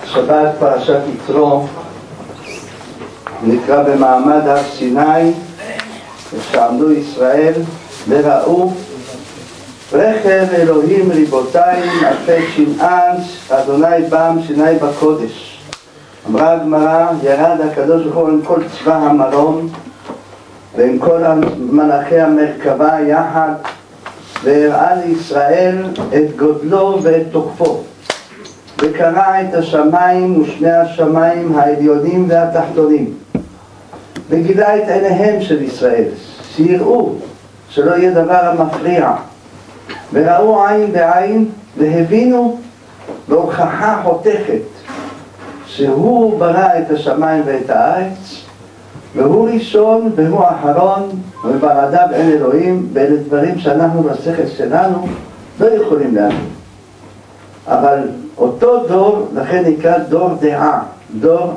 שבת פרשת יתרו נקרא במעמד הר סיני, כשעמדו ישראל וראו רכב אלוהים ריבותיים אלפי שנען, אדוני בם סיני בקודש. אמרה הגמרא, ירד הקדוש ברוך הוא עם כל צבא המרום ועם כל מלאכי המרכבה יחד, והראה לישראל את גודלו ואת תוקפו, וקרע את השמיים ושני השמיים העליונים והתחתונים, וגילה את עיניהם של ישראל, שיראו שלא יהיה דבר המפריע, וראו עין בעין והבינו בהוכחה חותכת שהוא ברא את השמיים ואת הארץ, והוא ראשון והוא אחרון, ובלעדיו אין אלוהים. ואלה דברים שאנחנו בשכל שלנו לא יכולים להבין. אבל אותו דור, לכן נקרא דור דעה, דור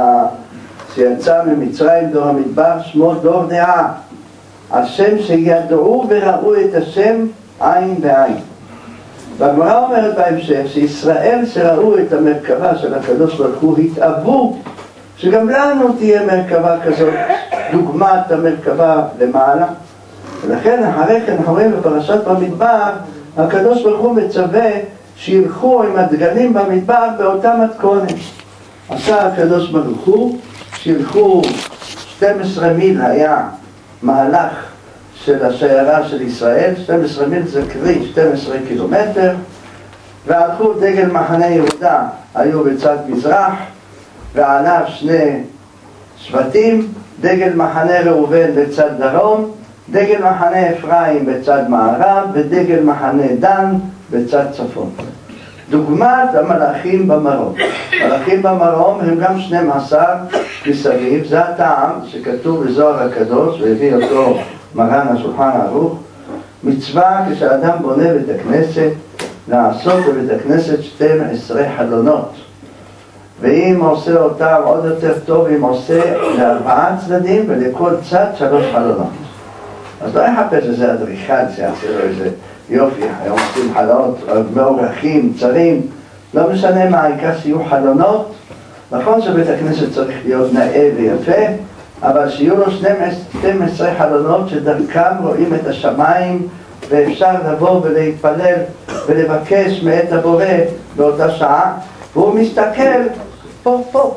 שיצא ממצרים, דור המדבר, שמו דור דעה, השם שידעו וראו את השם עין בעין. והגמרא אומרת בהמשך שישראל שראו את המרכבה של הקדוש ברוך הוא התאבו שגם לנו תהיה מרכבה כזאת, דוגמת המרכבה למעלה. ולכן אחרי כן רואים בפרשת במדבר, הקדוש ברוך הוא מצווה שילכו עם הדגלים במדבר באותה מתכונת. עשה הקדוש ברוך הוא שילכו 12 מיל, היה מהלך של השיירה של ישראל, 12 מיל זה קרי 12 קילומטר, והלכו דגל מחנה יהודה, היו בצד מזרח, ועליו שני שבטים, דגל מחנה ראובן בצד דרום, דגל מחנה אפרים בצד מערב, ודגל מחנה דן בצד צפון. דוגמת המלאכים במרום. מלאכים במרום הם גם 12 מסביב. זה הטעם שכתוב בזוהר הקדוש, והביא אותו מרן השולחן ערוך, מצווה כשאדם בונה בית הכנסת, לעשות בבית הכנסת 12 חלונות. ואם עושה אותם עוד יותר טוב, אם עושה ל4 צדדים ולכל צד 3 חלונות. אז לא יחפש איזה אדריכל שיעשה לו איזה יופי, היום עושים חלונות מאורחים, צרים, לא משנה מה, העיקר שיהיו חלונות. נכון שבית הכנסת צריך להיות נאה ויפה, אבל שיהיו לו 12 חלונות שדרכם רואים את השמיים, ואפשר לבוא ולהתפלל ולבקש מאת הבורא באותה שעה, והוא מסתכל פה,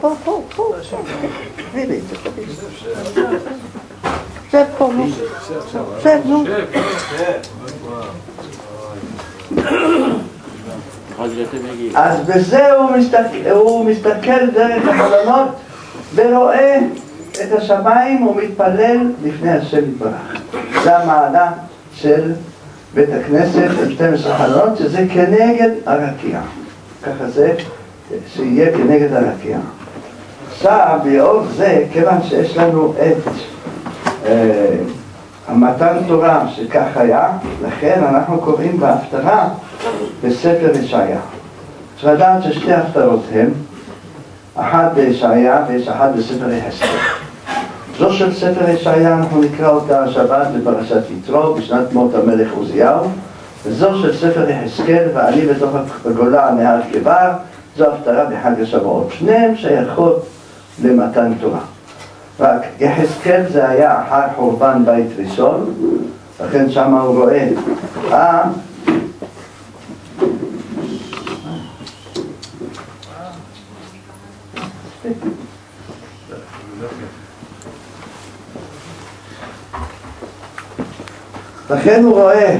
שב פה, שב, נו. אז בזה הוא מסתכל דרך החלונות ורואה את השמיים ומתפלל לפני השם יתברך. זה המעלה של בית הכנסת עם 12 חלונות, שזה כנגד הרקיע. ככה זה שיהיה כנגד הרקיע. עכשיו, באור זה, כיוון שיש לנו את המתן תורה שכך היה, לכן אנחנו קוראים בהפטרה בספר ישעיה. צריך לדעת ששתי הפטרות הן, אחת בישעיה ויש אחת בספר יחזקאל. זו של ספר ישעיה אנחנו נקרא אותה השבת בפרשת יתרו בשנת מות המלך עוזיהו, וזו של ספר יחזקאל ואני בתוך הגולה נהר כבר, זו הפטרה בחג השבועות. שניהם שייכות למתן תורה. רק יחזקאל זה היה אחר חורבן בית ראשון, לכן שם הוא רואה לכן הוא רואה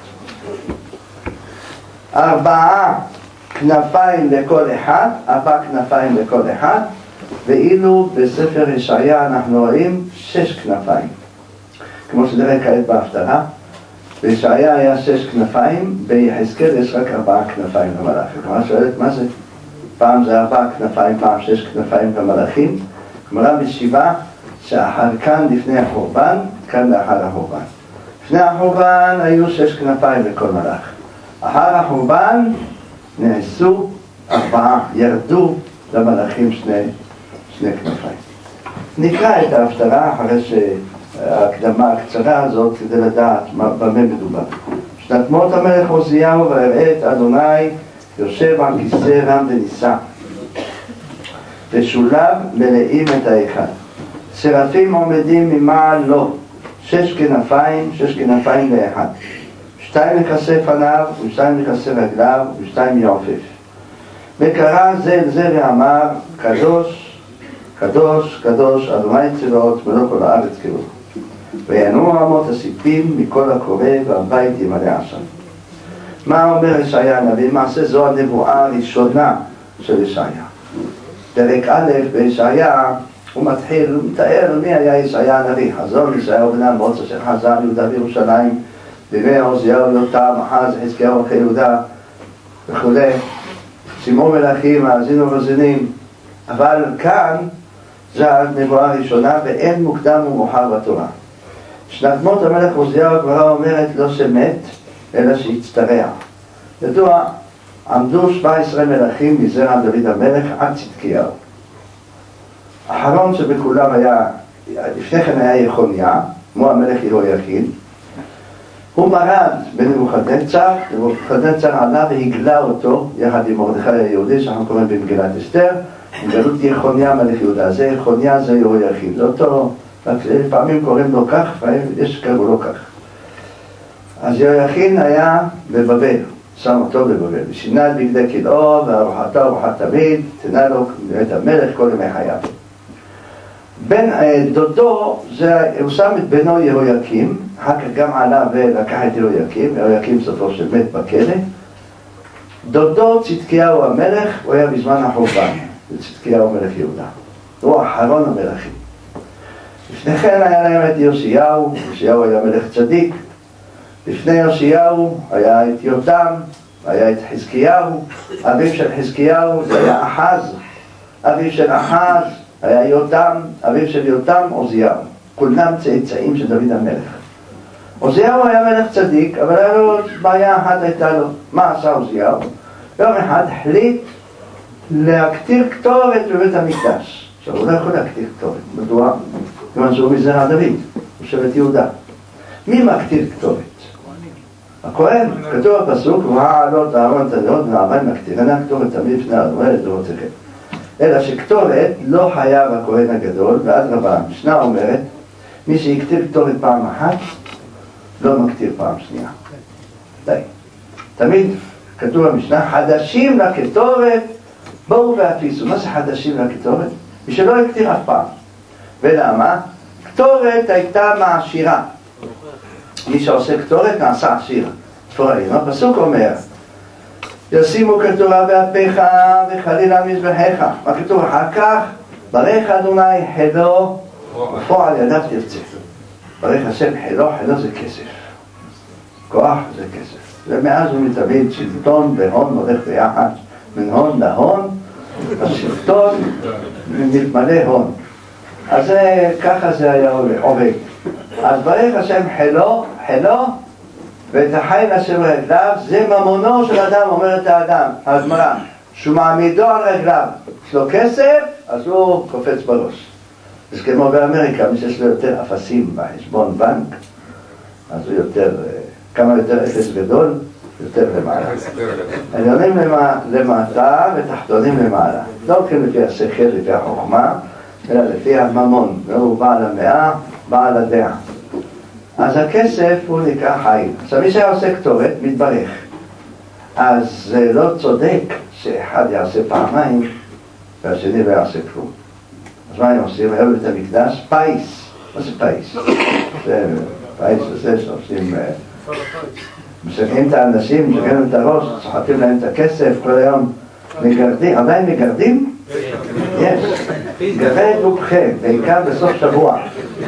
4 כנפיים לכל אחד, 4 כנפיים לכל אחד, ואילו בספר ישעיה אנחנו רואים 6 כנפיים. כמו שנראה כעת בהפטרה, בישעיה היה 6 כנפיים, ביחזקאל יש רק 4 כנפיים למלאך. כלומר שואלת מה זה? פעם זה 4 כנפיים, פעם 6 כנפיים למלאכים. כלומר משיבה שאחר כאן לפני החורבן, כאן לאחר החורבן. לפני החורבן היו 6 כנפיים לכל מלאך. אחר החורבן נעשו 4, ירדו למלאכים שני כנפיים. נקרא את ההפטרה אחרי שההקדמה הקצרה הזאת כדי לדעת במה מדובר. שנת מות המלך עוזיהו ויראה את אדוני יושב על כיסא רם ונישא, ושולב מלאים את ההיכל. שרפים עומדים ממעל לו, 6 כנפיים לאחד. 2 מכסה פניו, ו2 מכסה רגליו, ו2 יעופף. וקרא זה אל זה ואמר, קדוש, קדוש, קדוש, אדוני צבאות, מלוא כל הארץ כולו. וינועו אמות הסיפים מכל הקורא, והבית ימלא עשן. מה אומר ישעיה הנביא? למעשה זו הנבואה הראשונה של ישעיה. פרק א' בישעיה הוא מתחיל, הוא מתאר מי היה ישעיה הנביא. חזון ישעיה בן אמוץ אשר חזה על יהודה וירושלים, בימי עוזיהו יותם, אחז חזקיהו מלכי יהודה וכו'. שמעו מלכים, האזינו מאזינים. אבל כאן זו הנבואה הראשונה ואין מוקדם ומאוחר בתורה. שנת מות המלך עוזיהו הגמרא אומרת לא שמת אלא שהצטרע. ידוע, עמדו 17 מלכים מזרע דוד המלך עד צדקיהו. האחרון שבכולם היה, לפני כן היה יחוניה, כמו המלך יהויכין. הוא מרד בנבוכדנצר, נבוכדנצר עלה והגלה אותו יחד עם מרדכי היהודי, שאנחנו קוראים במגילת אסתר, גלות יחוניה מלך יהודה. זה יחוניה, זה יהויכין. זה אותו, לפעמים קוראים לו כך, לפעמים יש קראו לו כך. אז יהויכין היה בבבל, שם אותו בבבל, ושינה את בגדי כלאו וארוחתו ארוחת תמיד, תנה לו את המלך כל ימי חייו. בן דודו, הוא שם את בנו יהויקים, אחר כך גם עלה ולקח את יהויקים סופו של מת בכלא. דודו צדקיהו המלך, הוא היה בזמן החורבן, צדקיהו מלך יהודה. הוא אחרון המלכים. לפני כן היה להם את יאשיהו, יאשיהו היה מלך צדיק. לפני יאשיהו היה את יותם, היה את חזקיהו, אביו של חזקיהו זה היה אחז, אביו של אחז היה יותם, אביו של יותם עוזיהו. כולם צאצאים של דוד המלך. עוזיהו היה מלך צדיק, אבל היה לו בעיה אחת הייתה לו. מה עשה עוזיהו? יום אחד החליט להקטיר קטורת בבית המקדש. עכשיו הוא לא יכול להקטיר קטורת, מדוע? כיוון שהוא מזרע דוד, הוא שבט יהודה. מי מקטיר קטורת? הכהן. כתוב בפסוק, והעלות אהרון את הנרות והארבעים מקטירנה קטורת תמיד לפני אדוני לדורותיכם. אלא שקטורת לא חייב הכהן הגדול, ואדרבה, המשנה אומרת, מי שיקטיר קטורת פעם אחת, לא מקטיר פעם שנייה. די. תמיד כתוב במשנה, חדשים לקטורת, בואו והפיסו. מה זה חדשים לקטורת? מי שלא יקטיר אף פעם. ולמה? קטורת הייתה מעשירה. מי שעושה קטורת נעשה עשיר. הפסוק אומר, ישימו כתורה באפיך וחליל על מזבחיך. מה כתוב אחר כך? ברך אדוני חילו ופועל ידיו תרצה. ברך השם חילו, חילו זה כסף. כוח זה כסף. ומאז ומתמיד שלטון והון הולך ביחד. מן הון להון, השלטון מתמלא הון. אז ככה זה היה עובד. אז ברך השם חילו, חילו, ואת החי לשם רגליו, זה ממונו של אדם, אומרת האדם, הגמרא, שהוא מעמידו על רגליו. יש לו כסף, אז הוא קופץ בראש. אז כמו באמריקה, מי שיש לו יותר אפסים בחשבון בנק, אז הוא יותר, כמה יותר אפס גדול, יותר למעלה. עליונים למטה ותחתונים למעלה. לא הולכים לפי השכל, לפי החוכמה, אלא לפי הממון. והוא בעל המאה, בעל הדעה. אז הכסף הוא נקרא חיים. עכשיו מי שעושה קטורת מתברך. אז זה לא צודק שאחד יעשה פעמיים והשני לא יעשה כלום. אז מה הם עושים? היום בית המקדש פייס. מה זה פייס? פייס זה שעושים... משגעים את האנשים, משגעים את הראש, צוחקים להם את הכסף כל היום. מגרדים, עדיין מגרדים? יש. גרד רובכם, בעיקר בסוף שבוע.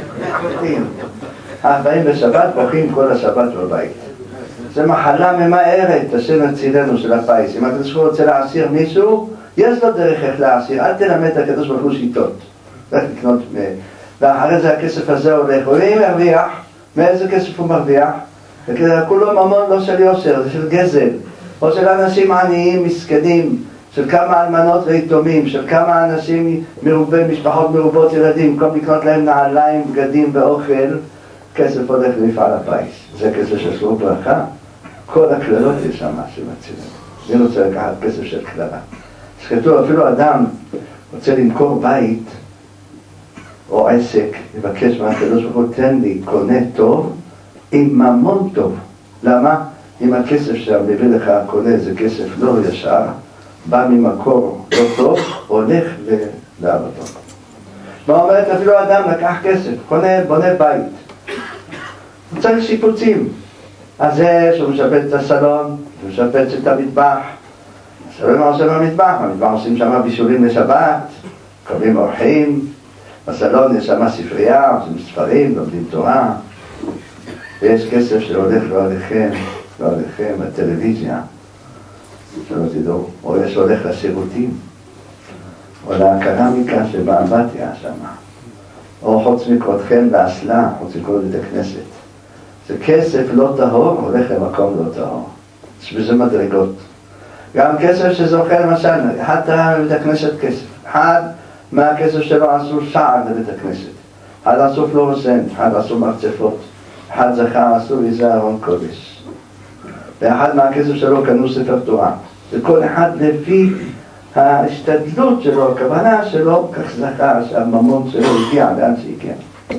באים בשבת, בוכים כל השבת בבית. זה מחלה ממארת, השם הצילנו של הפייס. אם אתה רוצה להעשיר מישהו, יש לו דרך איך להעשיר. אל תלמד את הקדוש ברוך הוא שיטות. לך לקנות ואחרי זה הכסף הזה הולך. ואם ירוויח, מאיזה כסף הוא מרוויח? כולו ממון לא של יושר, זה של גזל. או של אנשים עניים, מסכנים, של כמה אלמנות ויתומים, של כמה אנשים משפחות מרובות ילדים, במקום לקנות להם נעליים, בגדים ואוכל, כסף הולך למפעל הפיס. זה כסף של שלום ברכה. כל הכללות יש שם שמצילים. אני רוצה לקחת כסף של כללה. שכתוב אפילו אדם רוצה למכור בית או עסק, יבקש מהקדוש ברוך הוא, תן לי קונה טוב עם ממון טוב. למה? אם הכסף שמביא לך הקונה זה כסף לא ישר, בא ממקור לא טוב, הולך לעבודו. מה אומרת? אפילו אדם לקח כסף, בונה בית, הוא צריך שיפוצים. אז זה שהוא משפץ את הסלון, הוא משפץ את המטבח. הסלון מה עושה במטבח? במטבח עושים שם בישולים לשבת, קובעים אורחים. בסלון יש שם ספרייה, עושים ספרים, לומדים תורה. ויש כסף שהולך לא עליכם בטלוויזיה, שלא תדעו, או יש הולך לשירותים, או לקרמיקה שבאמבטיה שם, או חוץ מכבודכם באסלה, חוץ מכל בית הכנסת. זה כסף לא טהור, הולך למקום לא טהור. יש בזה מדרגות. גם כסף שזוכה למשל, אחד תרם לבית הכנסת כסף. אחד מהכסף שלו עשו שער לבית הכנסת. אחד עשו פלורסנט, אחד עשו מרצפות. אחד זכר עשו איזה ארון קודש. ואחד מהכסף שלו קנו ספר תורה. וכל אחד לפי ההשתדלות שלו, הכוונה שלו, כך זכר שהממון שלו הגיע לאן שהגיע.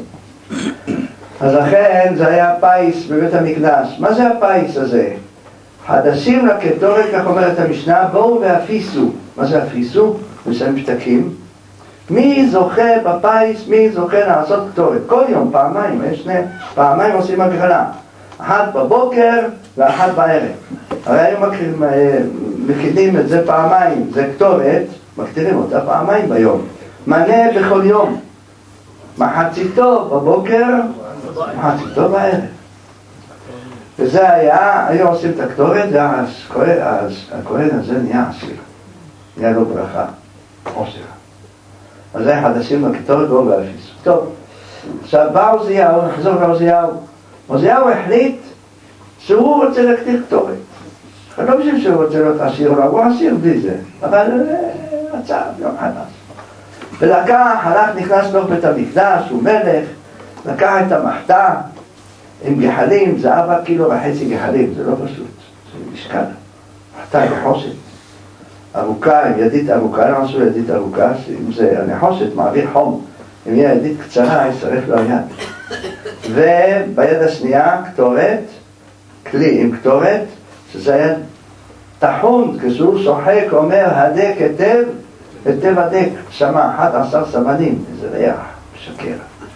אז לכן זה היה פייס בבית המקדש. מה זה הפייס הזה? חדשים לקטורת, כך אומרת המשנה, בואו ואפיסו. מה זה אפיסו? משלמים פתקים. מי זוכה בפייס, מי זוכה לעשות קטורת? כל יום, פעמיים, יש שני, פעמיים עושים הגרלה. אחת בבוקר ואחת בערב. הרי היום מכינים את זה פעמיים, זה קטורת, מקטירים אותה פעמיים ביום. מנה בכל יום. מחציתו בבוקר, מחציתו בערב. וזה היה, היום עושים את הקטורת, אז הכהן הזה נהיה עשיר. נהיה לו ברכה, עושר. אז זה חדשים לקטורת בואו ואפיסו. טוב, עכשיו בא עוזיהו, נחזור לעוזיהו. עוזיהו החליט שהוא רוצה להקטיר קטורת. לא בשביל שהוא רוצה להיות עשיר, הוא עשיר בלי זה, אבל רצה יום חדש. ולקח, הלך, נכנס לו בית המקדש, הוא מלך, לקח את המחתה עם גחלים, זה 4.5 קילו גחלים, זה לא פשוט, זה משקל. מחתה נחושת, ארוכה, עם ידית ארוכה, לא עשו ידית ארוכה, אם זה הנחושת מעביר חום, אם יהיה ידית קצרה, ישרף לו היד. וביד השנייה, קטורת, כלי עם קטורת, שזה היה תחון, כשהוא שוחק, אומר, הדק היטב, היטב הדק, שמה 11 סמנים, איזה ריח, משקר.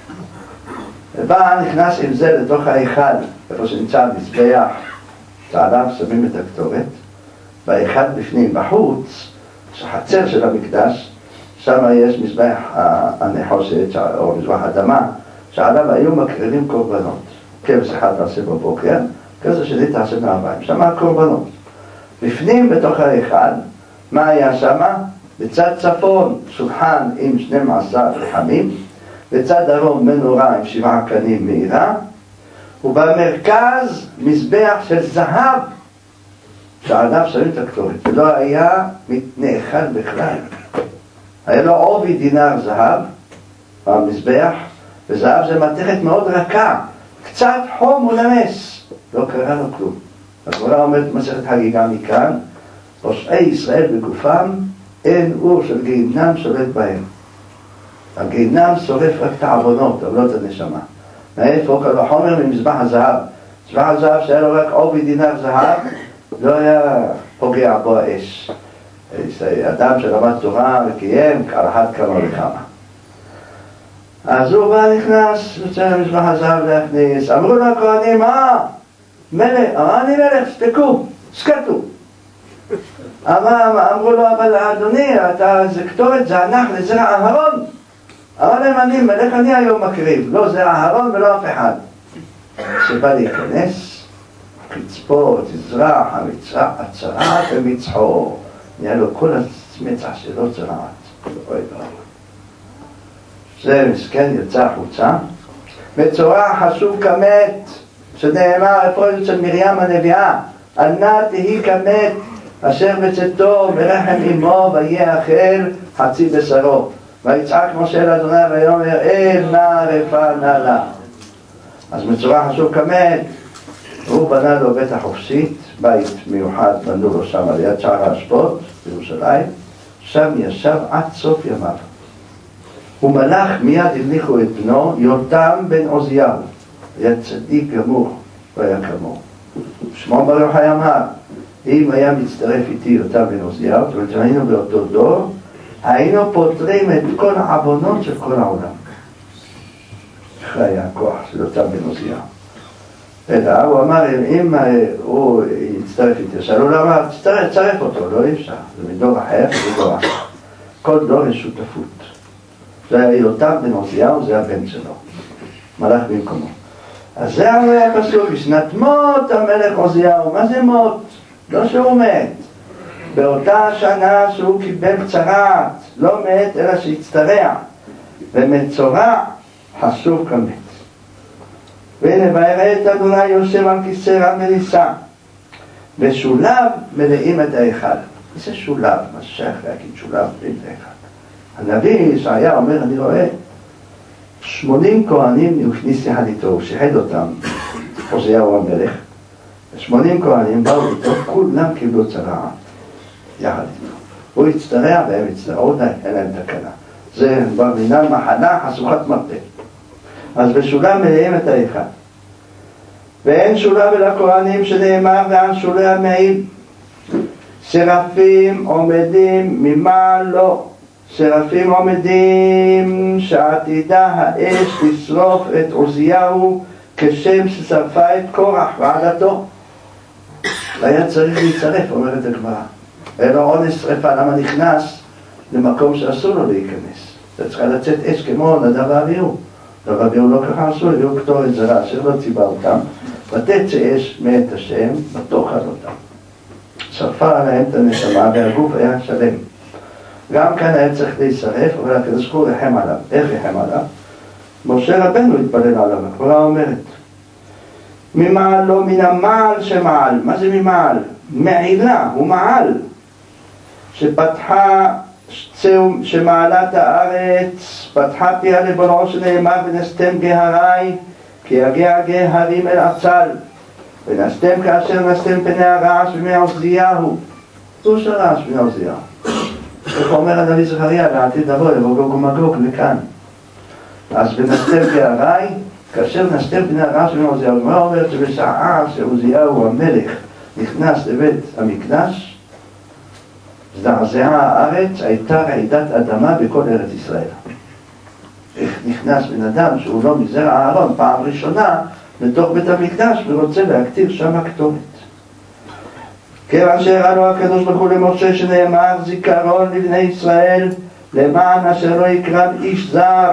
ובא נכנס עם זה לתוך ההיכל, איפה שנמצא המזבח, שעליו שמים את הקטורת, בהיכל בפנים, בחוץ, שחצר של המקדש, שם יש מזבח הנחושת, או מזבח אדמה, שעליו היו מקריבים קורבנות. כבש אחד תעשה בבוקר, כבש שני תעשה מהביים, שם הקורבנות. בפנים בתוך ההיכל, מה היה שם? בצד צפון שולחן עם 12 לחמים, בצד דרום מנורה עם 7 קנים מהירה, ובמרכז מזבח של זהב, שעליו שמים את הקטורת, ולא היה נאכל בכלל. היה לו עובי דינר זהב במזבח, וזהב זה מתכת מאוד רכה, קצת חום ולמס, לא קרה לו כלום. הגמרא אומרת מסכת חגיגה מכאן, פושעי ישראל בגופם, אין אור של גיהינום שולט בהם. הגיהינום שורף רק את העוונות, עוונות הנשמה. מאיפה? כל החומר ממזבח הזהב. מזבח הזהב שהיה לו רק עובי דינר זהב, לא היה פוגע בו האש. אדם שלמד תורה וקיים, על אחת כמה וכמה. אז הוא בא נכנס, יוצא למזבח הזהב להכניס, אמרו לו הכהנים, מלך, אני מלך, שתקו, שקטו. אמרו לו, אבל אדוני, זה קטורת, זה הנח לזרע אהרון. אמר להם, אני מלך, אני היום מקריב, לא זרע אהרון ולא אף אחד. שבא להיכנס, קצפו, תזרח, הצרעת ומצחו. נהיה לו כל המצח שלו צרעת. אוי ואוי. זה מסכן יצא החוצה. בצורה חשוב כמת, שנאמר הפועל של מרים הנביאה, אל נא תהי כמת, אשר בצאתו מרחם אמו ויאכל חצי בשרו. ויצעק משה לאדוני ויאמר אל נא רפא נא לה. אז בצורה חשוב כמת, הוא בנה לו בית החופשית, בית מיוחד בנו לו שם על יד שער האשפות בירושלים, שם ישב עד סוף ימיו. ומלך מיד המליכו את בנו יותם בן עוזיהו, היה צדיק גמור, לא היה כמוהו. שמעון בר יוחאי אמר, אם היה מצטרף איתי יותם בן עוזיהו, זאת אומרת שהיינו באותו דור, היינו פותרים את כל העוונות של כל העולם. איך היה הכוח של יותם בן עוזיהו? אלא הוא אמר, אם הוא יצטרף איתי, שאלו למה, תצטרף אותו, לא אי אפשר, זה מדור אחר, זה דור אחר. כל דור יש שותפות. זה היה יותם בן עוזיהו, זה הבן שלו, מלך במקומו. אז זה היה הפסוק, בשנת מות המלך עוזיהו. מה זה מות? לא שהוא מת. באותה שנה שהוא קיבל צרעת, לא מת אלא שהצטרע, ומצורע חשוב כמת. והנה ויראה את אדוני יושב על כיסא רם ונישא, ושוליו מלאים את ההיכל. זה שולב, מה שייך להגיד שולב מלאים את ההיכל. הנביא ישעיה אומר, אני רואה 80 כהנים הוא הכניס יחד איתו, הוא שיחד אותם, עוזיהו המלך, 80 כהנים באו איתו, כולם קיבלו צרעת יחד איתו. הוא הצטרע והם הצטרעו, אין להם תקנה. זה במינן מחלה חשוכת מרפא. אז בשולם מלאים את ההיכל. ואין שולם אל הכהנים שנאמר ועל שולי המעיל. שרפים עומדים ממעלו. שרפים עומדים שעתידה האש לשרוף את עוזיהו כשם ששרפה את קורח ועדתו. והיה צריך להצטרף, אומרת הגמרא. אין לו עונש שרפה, למה נכנס למקום שאסור לו להיכנס? זה צריכה לצאת אש כמו נדב ואביהו. נדב ואביהו לא ככה עשו, הביאו קטורת זרה אשר לא ציווה אותם, ותצא אש מאת השם ותאכל אותם. שרפה עליהם את הנשמה והגוף היה שלם. גם כאן היה צריך להישרף, אבל הקדוש ברוך הוא רחם עליו. איך רחם עליו? משה רבנו התפלל עליו, הגמרא אומרת. ממעל לא מן המעל שמעל. מה זה ממעל? מעילה, הוא מעל. שפתחה שמעלת הארץ, פתחה פיה לבולעו שנאמר ונסתם גהרי, כי יגע גהרים אל עצל. ונסתם כאשר נסתם פני הרעש ומעוזיהו. זו שרעש מעוזיהו. איך אומר הנביא זכריה, לעתיד לבוא, יבוא גוג ומגוג לכאן. אז ונסתם גהרי, כאשר נסתם פני הרעש ומעוזיהו. מה אומר שבשעה שעוזיהו המלך נכנס לבית המקדש, זעזעה הארץ, הייתה רעידת אדמה בכל ארץ ישראל. איך נכנס בן אדם שהוא לא מזרע אהרון פעם ראשונה לתוך בית המקדש ורוצה להקטיר שם הקטורת. כיוון שהראה לו הקדוש ברוך הוא למשה שנאמר זיכרון לבני ישראל למען אשר לא יקרב איש זר.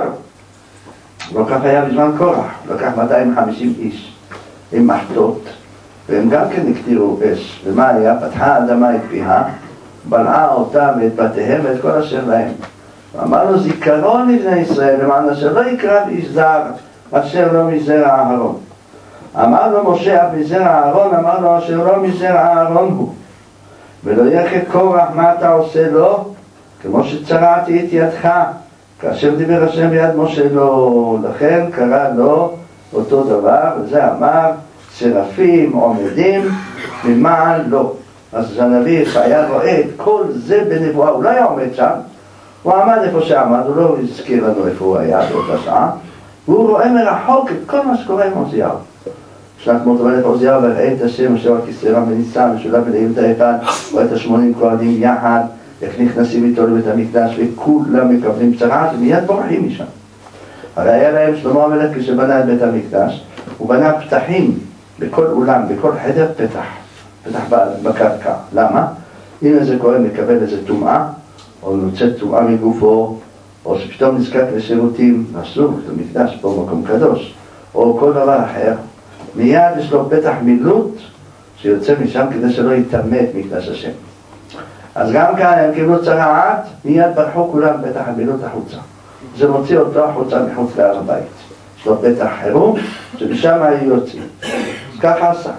לא כך היה בזמן קורח, לקח 250 איש עם מחטות והם גם כן הקטירו אש. ומה היה? פתחה האדמה את פיה, בלעה אותם ואת בתיהם ואת כל אשר להם. ואמר לו זיכרון לבני ישראל למען אשר לא יקרב איש זר אשר לא מזרע אהרון. אמר לו משה אף מזרע אהרון, אמר לו אשר לא מזרע אהרון הוא. ולא יחד קורח מה אתה עושה לו? כמו שצרעתי את ידך, כאשר דיבר השם ביד משה לו. לכן קרא לו אותו דבר, וזה אמר שרפים עומדים ממעל לו. אז הנביא ישעיה רואה את כל זה בנבואה. הוא לא היה עומד שם, הוא עמד איפה שעמד, הוא לא הזכיר לנו איפה הוא היה באותה שעה, והוא רואה מרחוק את כל מה שקורה עם עוזיהו. שנת מות המלך עוזיהו וראה את השם אשר על כיסא רם ונישא ושולב מלאים את ההיכל, רואה את 80 כהנים יחד, איך נכנסים איתו לבית המקדש וכולם מקבלים צרעת ומיד בורחים משם. הרי היה להם שלמה המלך כשבנה את בית המקדש, הוא בנה פתחים בכל אולם, בכל חדר פתח בקרקע. למה? אם איזה כהן מקבל איזה טומאה, או נוצאת טומאה מגופו, או שפתאום נזקק לשירותים, אסור, זה מקדש פה מקום קדוש, או כל דבר אחר, מיד יש לו פתח מילוט שיוצא משם כדי שלא יטמא את מקדש השם. אז גם כאן הם קיבלו צרעת, מיד ברחו כולם פתח המילוט החוצה. זה מוציא אותו החוצה מחוץ להר הבית. יש לו פתח חירום, שבשם היו יוצאים. אז ככה עשה.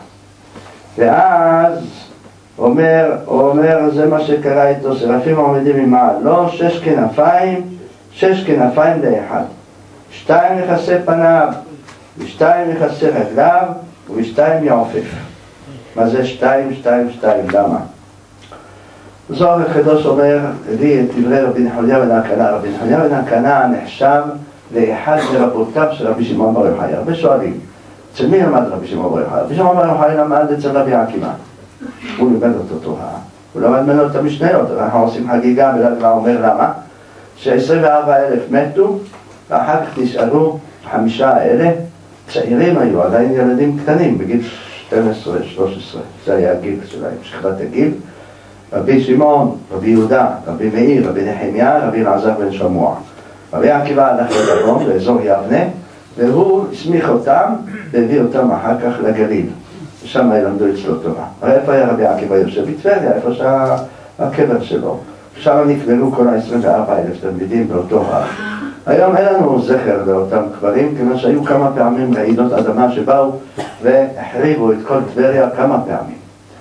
ואז אומר, זה מה שקרה איתו, שרפים עומדים ממעל. לא 6 כנפיים לאחד. 2 יכסה פניו, ו2 יכסה רגליו, ו2 יעופף. מה זה 2? למה? זוהר הקדוש אומר לי את דברי רבי נחוניה בן הקנה. רבי נחוניה בן הקנה נחשב לאחד מרבותיו של רבי שמעון בר יוחאי. הרבה שואלים, אצל מי למד רבי שמעון בר יוחאי? רבי שמעון בר יוחאי למד אצל רבי עקיבא. הוא לימד אותו תורה, הוא למד ממנו את המשניות. אנחנו עושים חגיגה בל"ג בעומר. למה? ש24,000 מתו ואחר כך נשארו 5,000 צעירים, היו עדיין ילדים קטנים בגיל 12, 13. זה היה הגיל שלהם, שכבת הגיל. רבי שמעון, רבי יהודה, רבי מאיר, רבי נחמיה, רבי אלעזר בן שמוע. רבי עקיבא הלך לדרום, באזור יבנה, והוא הסמיך אותם והביא אותם אחר כך לגליל. ושם ילמדו אצלו תורה. הרי איפה היה רבי עקיבא יושב? בטבריה, איפה שהקבר שלו. שם נקברו כל ה-24,000 תלמידים באותו הר. היום אין לנו זכר לאותם קברים, כיוון שהיו כמה פעמים רעידות אדמה שבאו והחריבו את כל טבריה כמה פעמים.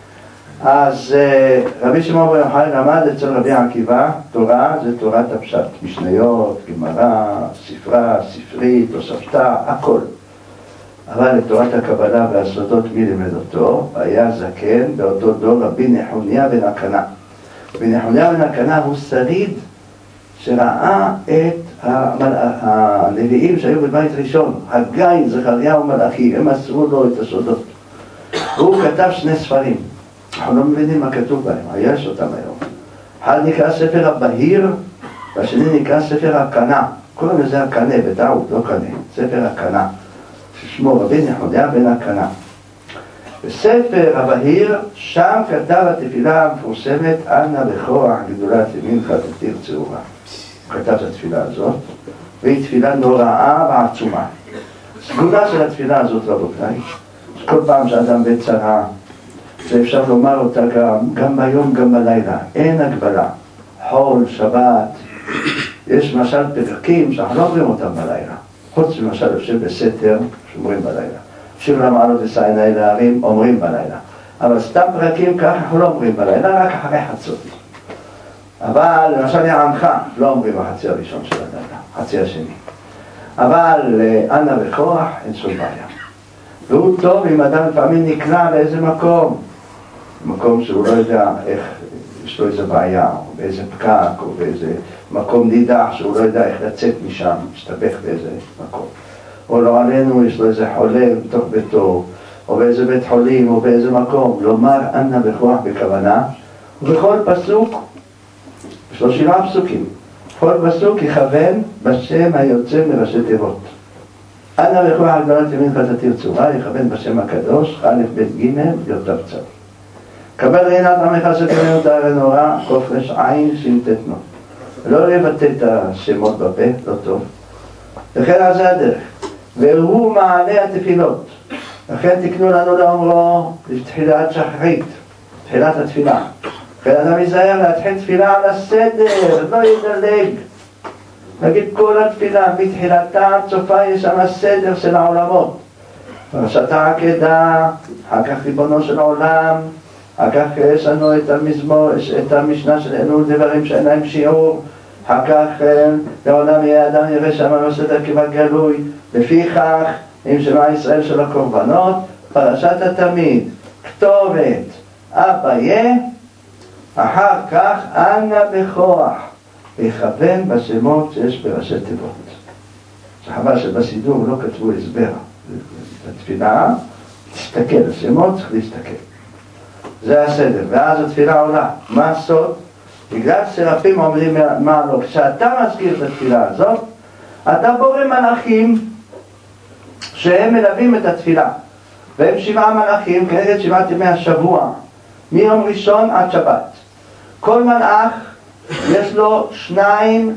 אז רבי שמעון בר יוחאי למד אצל רבי עקיבא תורה, זה תורת הפשט, משניות, גמרא, ספרה, ספרית, תוספתא, הכל. אבל לתורת הקבלה והסודות מי לימד אותו? היה זקן באותו דור רבי נחוניה בן הקנה. רבי נחוניה בן הקנה הוא שריד שראה את הנביאים שהיו בבית ראשון, הגיא, זכריה ומלאכי, הם מסרו לו את הסודות. הוא כתב 2 ספרים. אנחנו לא מבינים מה כתוב בהם, יש אותם היום. אחד נקרא ספר הבהיר, והשני נקרא ספר הקנה. קוראים לזה הקנה, בטעות, לא קנה, ספר הקנה. ששמו רבי נחוניה בן הקנה. בספר הבהיר, שם כתב התפילה המפורסמת, אנא בכוח גדולת ימינך תתיר צהובה. הוא כתב את התפילה הזאת, והיא תפילה נוראה ועצומה. סגולה של התפילה הזאת, רבותיי, כל פעם שאדם בצרה, ואפשר לומר אותה גם ביום, גם בלילה. אין הגבלה. חול, שבת. יש למשל פרקים שאנחנו לא אומרים אותם בלילה. חוץ למשל יושב בסתר, שאומרים בלילה. שיר למעלות וסיינה אל הערים, אומרים בלילה. אבל סתם פרקים כך אנחנו לא אומרים בלילה, רק אחרי חצות. אבל למשל יענך, לא אומרים בחצי הראשון של הלילה, חצי השני. אבל אנא בכוח, אין שום בעיה. והוא טוב אם אדם לפעמים נקלע לאיזה מקום שהוא לא יודע איך, יש לו איזה בעיה, או באיזה פקק, או באיזה מקום נידח שהוא לא יודע איך לצאת משם, משתבך באיזה מקום. או לא עלינו, יש לו איזה חולה בתוך ביתו, או באיזה בית חולים, או באיזה מקום. לומר אנא בכוח בכוונה, ובכל פסוק, יש לו 7 פסוקים. כל פסוק יכוון בשם היוצא מראשי תיבות. אנא בכוח גדולת ימינך תתיר צהובה, יכוון בשם הקדוש, א' ב' ג' י"ט צ. קבל רינת עמך שתמנו תאר נורא, קופרש עין ש"ט. לא לבטא את השמות בפה, לא טוב. וכן על זה הדרך. והוא מעלה התפילות. לכן תקנו לנו לאומרו לתחילת שחרית, תחילת התפילה. לכן אדם ייזהר להתחיל תפילה על הסדר, לא ידלג. נגיד כל התפילה, מתחילתה עד סופה יש שם הסדר של העולמות. פרשת העקדה, אחר כך ריבונו של עולם, אחר כך יש לנו את המזמור, את המשנה של אלו דברים שאין להם שיעור, אחר כך לעולם יהיה אדם ירא שם בסדר כבגלוי, לפיכך עם שמע ישראל של הקורבנות, פרשת התמיד, כתובת, אביה, אחר כך אנא בכוח, יכוון בשמות שיש בראשי תיבות. שחבל שבסידור לא כתבו הסבר. התפילה, תסתכל, השמות צריך להסתכל. זה הסדר, ואז התפילה עולה. מה הסוד? בגלל שרפים אומרים מה לא, כשאתה מזכיר את התפילה הזאת, אתה בורא מלאכים שהם מלווים את התפילה. והם 7 מלאכים, כנגד 7 ימי השבוע, מיום ראשון עד שבת. כל מלאך יש לו 2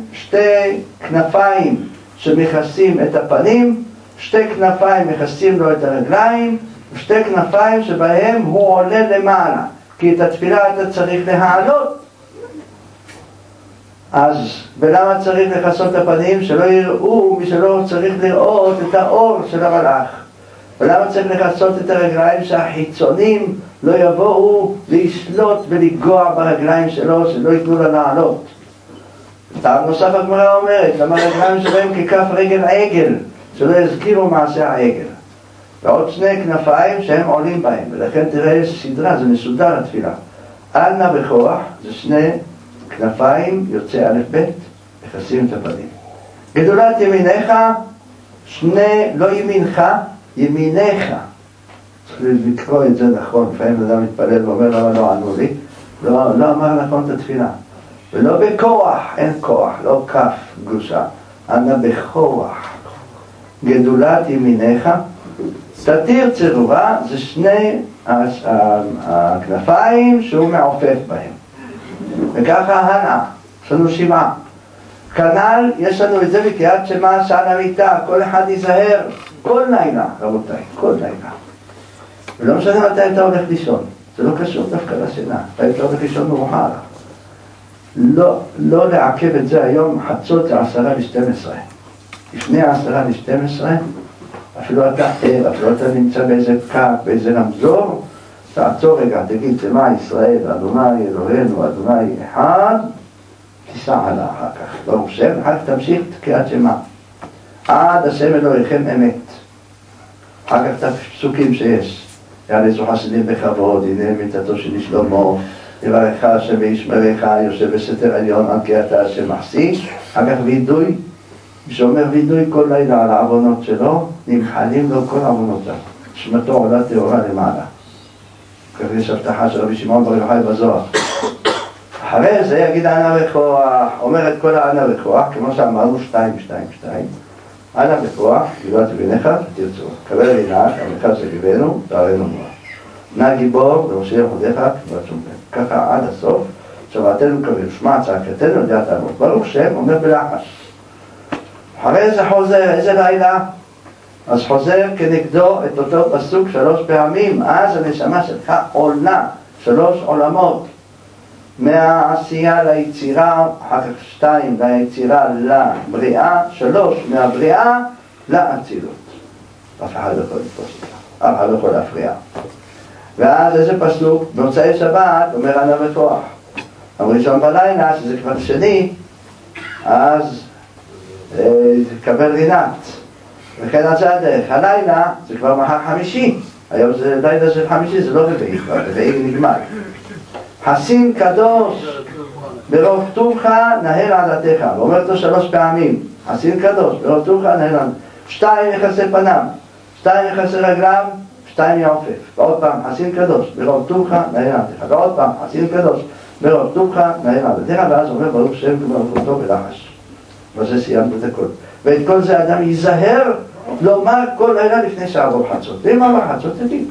כנפיים שמכסים את הפנים, 2 כנפיים מכסים לו את הרגליים, ו2 כנפיים שבהם הוא עולה למעלה, כי את התפילה אתה צריך להעלות. אז ולמה צריך לכסות את הפנים? שלא יראו מי שלא צריך לראות את האור של המלאך. ולמה צריך לכסות את הרגליים? שהחיצונים לא יבואו לשלוט ולגוע ברגליים שלו, שלא ייתנו לה לעלות. טעם נוסף הגמרא אומרת, למה הרגליים שלהם ככף רגל עגל, שלא יזכירו מעשה העגל. ועוד 2 כנפיים שהם עולים בהם, ולכן תראה יש סדרה, זה מסודר התפילה. אנה וכוח זה שני כנפיים יוצא א' ב' מכסים את הפנים. גדולת ימיניך, שני, לא ימינך, ימיניך. צריך לקרוא את זה נכון, לפעמים אדם מתפלל ואומר למה לא ענו לי, לא אמר נכון את התפילה. ולא בכוח, אין כוח, לא כף גושה, אנה בכוח. גדולת ימיניך, תתיר צרורה, זה שני הכנפיים שהוא מעופף בהם. וככה הנאה, יש לנו 7. כנ"ל, יש לנו את זה בקריאת שמע שעל המיטה, כל אחד ייזהר, כל לילה, רבותיי, כל לילה. ולא משנה מתי אתה הולך לישון, זה לא קשור דווקא לשינה, אתה הולך לישון מאוחר. לא לעכב את זה היום, חצות זה 11:50. לפני 11:50, אפילו אתה ער, אפילו אתה נמצא באיזה פקק, באיזה רמזור, תעצור רגע, תגיד, שמע ישראל, אדוני אלוהינו, אדוני אחד, תיסע עלה אחר כך, ברוך שם, אחר כך תמשיך קריאת שמע. עד השם אלוהיכם אמת. אחר כך את הפסוקים שיש. יעלזו חסידים בכבוד, הנה מיתתו של שלמה, יברך השם וישמרך, יושב בסתר עליון, על כי אתה השם מחסי. אחר כך וידוי, שאומר וידוי כל לילה על העוונות שלו, נמחלים לו כל עוונותיו. שמתו עולה טהורה למעלה. כך יש הבטחה של רבי שמעון בר יוחאי בזוהר. אחרי זה יגיד אנה וכוח, אומר את כל האנה וכוח, כמו שאמרנו 2, 2, 2. אנה וכוח, גדולת ימיניך, תרצו. קבל רינת, המרכז שגיבנו, תארנו מורה. נא גיבור, ומושיע חודיך, כברת שום פן. ככה עד הסוף, שבעתנו קבל, שמע צעקתנו, ידיעת עמוד. ברוך שם, אומר בלחש. אחרי זה חוזר, איזה לילה? אז חוזר כנגדו את אותו פסוק 3 פעמים, אז הנשמה שלך עולה 3 עולמות. מהעשייה ליצירה, אחר כך 2 ליצירה לבריאה, 3 מהבריאה לאצילות. אף אחד לא יכול לתפוס אותה, אף אחד לא יכול להפריע. ואז איזה פסוק, במוצאי שבת, אומר אנה וכוח. הראשון בלילה, שזה כבר שני, אז תקבל רינת. וכן על זה הדרך. הלילה זה כבר מחר חמישי. היום זה לילה של חמישי, זה לא רביעי, כבר רביעי נגמר. חסין קדוש, ברוב טובך נהל עדתך. ואומר אותו 3 פעמים. חסין קדוש, ברוב טובך נהל עדתך. 2 יכסה פניו, 2 יכסה רגליו, 2 יעופף. ועוד פעם, חסין קדוש, ברוב טובך נהל עדתך. ועוד פעם, חסין קדוש, ברוב טובך נהל עדתך. ואז אומר ברוך שם כמלכותו בלחש. וזה סיימת את הכל. ואת כל זה האדם ייזהר לומר כל לילה לפני שעבור חצות. ואם עבר חצות, תגיד.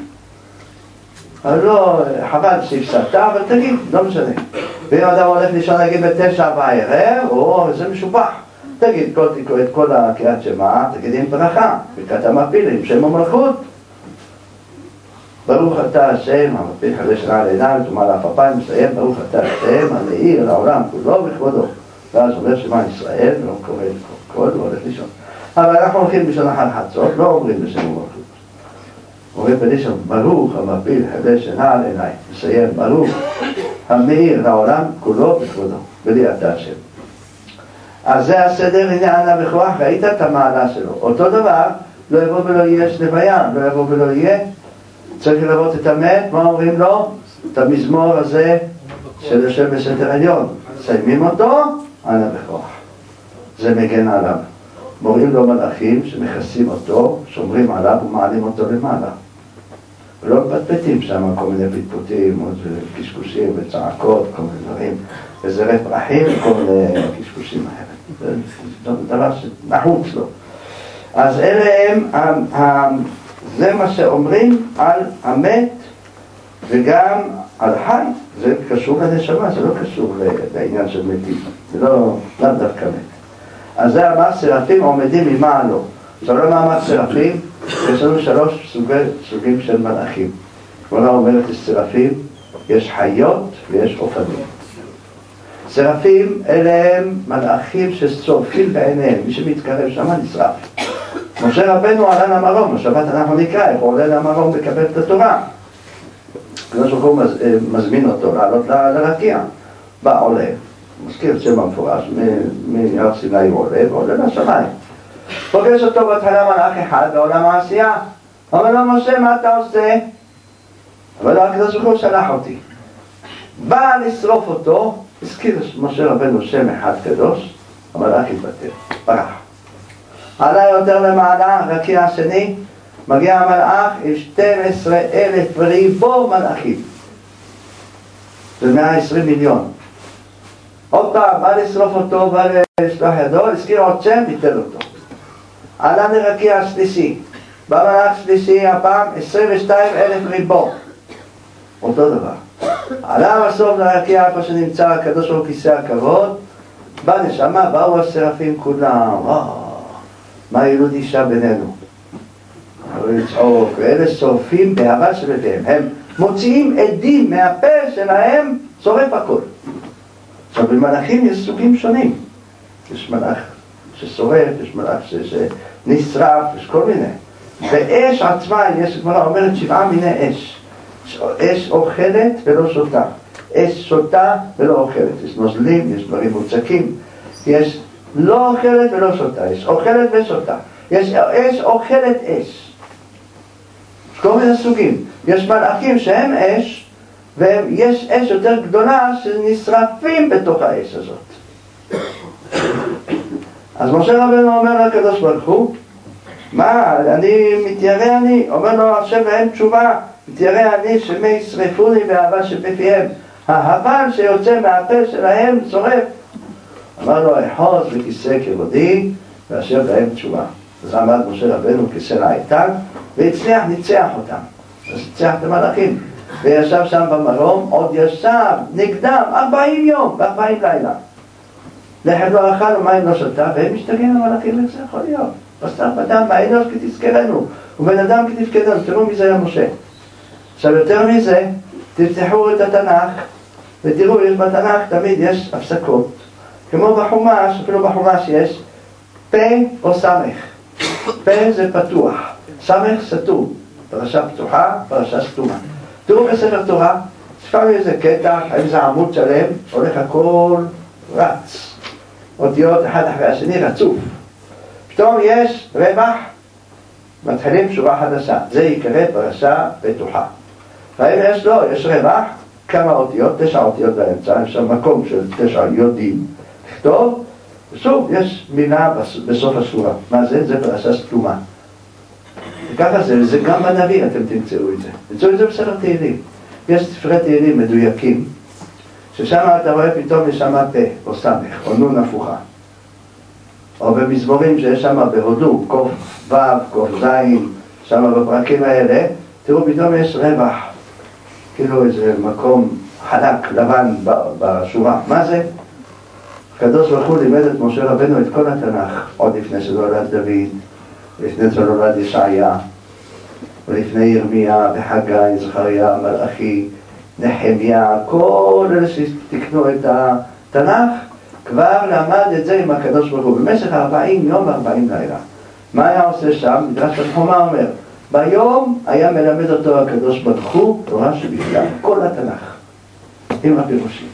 אבל לא, חבל שהפסדת, אבל תגיד, לא משנה. ואם אדם הולך לישון להגיד ב9 בערב, זה משובח. תגיד את כל הקריאת שמע, תגיד עם ברכה, ברכת המפילים, שם המלכות. ברוך אתה השם, המפיל חדש שנה על עיניים, תאמר לאף אפיים, מסיים, ברוך אתה השם, המאיר לעולם כולו וכבודו. ואז אומר שמע ישראל, לא קורא את כל, והולך לישון. אבל אנחנו הולכים בשנה אחת חצות, לא אומרים בשם המלכות. אומרים בלישון, ברוך המפיל חדש שנה על עיניים, מסיים, ברוך המאיר לעולם כולו וכבודו, בלי אתה השם. אז זה הסדר, הנה אנה וכוח, ראית את המעלה שלו. אותו דבר, לא יבוא ולא יהיה לוויה, לא יבוא ולא יהיה. צריך לראות את המת, מה אומרים לו? את המזמור הזה של יושב בסתר עליון. סיימים אותו, אנה וכוח. זה מגן עליו. מורים לו מלאכים שמכסים אותו, שומרים עליו ומעלים אותו למעלה. ולא מפטפטים שם כל מיני פטפוטים, קשקושים וצעקות, כל מיני דברים, וזרי פרחים וכל מיני קשקושים האלה. זה דבר שנחוץ לו. אז אלה הם, זה מה שאומרים על המת וגם על חי. זה קשור לנשמה, זה לא קשור לעניין של מתים. זה לא דווקא מת. אז זה אמר סרפים עומדים ממעלו. עכשיו לא מה אמר סרפים? יש לנו 3 סוגים של מלאכים. כלומר אומרת לסרפים, יש חיות ויש אופנים. סרפים אלה הם מלאכים ששורפים בעיניהם, מי שמתקרב שם נשרף. משה רבנו עלה למרום, בשבת אנחנו נקרא, איך הוא עולה למרום לקבל את התורה. כמו שהוא מזמין אותו לעלות לרקיע. בא עולה, מזכיר שם המפורש, מהר סיני הוא עולה ועולה לשמיים. פוגש אותו בהתחלה מלאך אחד בעולם העשייה. אומר לו, משה, מה אתה עושה? אבל הקדוש ברוך הוא שלח אותי. בא לשרוף אותו, הזכיר משה רבנו שם אחד קדוש, המלאך התבטל, ברח. עלה יותר למעלה, רקיע השני, מגיע המלאך עם 12,000 ריבו מלאכים. זה 120 מיליון. עוד פעם, בא לשרוף אותו, בא לשלוח ידו, הזכיר עוד שם, ביטל אותו. עלה לרקיע השלישי, בא מלאך שלישי, הפעם 22,000 ריבו. אותו דבר. עלה בסוף לרקיע, איפה שנמצא הקדוש ברוך הוא כיסא הכבוד, בא נשמה, באו השרפים כולם, מה ילוד אישה בינינו? לצעוק, ואלה שורפים בהבה של ידיהם, הם מוציאים עדים מהפה שלהם, שורף הכל. עכשיו במלאכים יש סוגים שונים, יש מלאך ששורף, יש מלאך שנשרף, יש כל מיני. באש עצמה, יש גמרא אומרת 7 מיני אש. אש אוכלת ולא שותה, אש שותה ולא אוכלת, יש נוזלים, יש דברים מוצקים, יש לא אוכלת ולא שותה, יש אוכלת ושותה, יש אש אוכלת אש. יש כל מיני סוגים, יש מלאכים שהם אש, ויש אש יותר גדולה שנשרפים בתוך האש הזאת. אז משה רבנו אומר לקדוש ברוך הוא, מה, אני מתיירא אני? אומר לו השם להם תשובה, מתיירא אני שמי ישרפוני באהבה שבפיהם, ההבל שיוצא מהפה שלהם שורף. אמר לו אחוז בכיסא כבודי ואשר להם תשובה. אז עמד משה רבנו כסלע איתן והצליח, ניצח אותם. אז ניצח את המלאכים וישב שם במרום, עוד ישב נגדם 40 יום ו40 לילה. לחם לא אכל ומים לא שתה, והם משתגעים למלאכים. איך זה יכול להיות? בשר ודם באנוש כי תזכרנו ובן אדם כי תפקדנו. תראו מי זה היה משה. עכשיו יותר מזה, תפתחו את התנ"ך ותראו, יש בתנ"ך תמיד יש הפסקות, כמו בחומש, אפילו בחומש יש פה או סמך. פה זה פתוח, סמך סתום, פרשה פתוחה, פרשה סתומה. תראו בספר תורה, לפעמים איזה קטע, איזה עמוד שלם, הולך הכל רץ, אותיות אחד אחרי השני רצוף. פתאום יש רווח, מתחילים שורה חדשה, זה יקרא פרשה פתוחה. ואם יש לו, יש רווח, כמה אותיות, 9 אותיות באמצע, יש שם מקום של 9 יודעים, לכתוב, ושוב יש מילה בסוף השורה. מה זה? זה פרשה סתומה. וככה זה, וזה גם בנביא, אתם תמצאו את זה. תמצאו את זה בספר תהילים. יש ספרי תהילים מדויקים, ששם אתה רואה פתאום יש שם פה, או סמך, או נון הפוכה. או במזמורים שיש שם בהודו, קוף ו', קוף ז', שם בפרקים האלה, תראו פתאום יש רווח, כאילו איזה מקום חלק, לבן בשורה. מה זה? הקדוש ברוך הוא לימד את משה רבנו את כל התנ"ך, עוד לפני שנולד דוד, לפני שנולד ישעיה, ולפני ירמיה וחגי, זכריה, מלאכי, נחמיה, כל אלה שתקנו את התנ"ך, כבר למד את זה עם הקדוש ברוך הוא במשך 40 יום ו40 לילה. מה היה עושה שם? מדרש תנחומא אומר, ביום היה מלמד אותו הקדוש ברוך הוא תורה שבכתב, כל התנ"ך, עם הפירושים.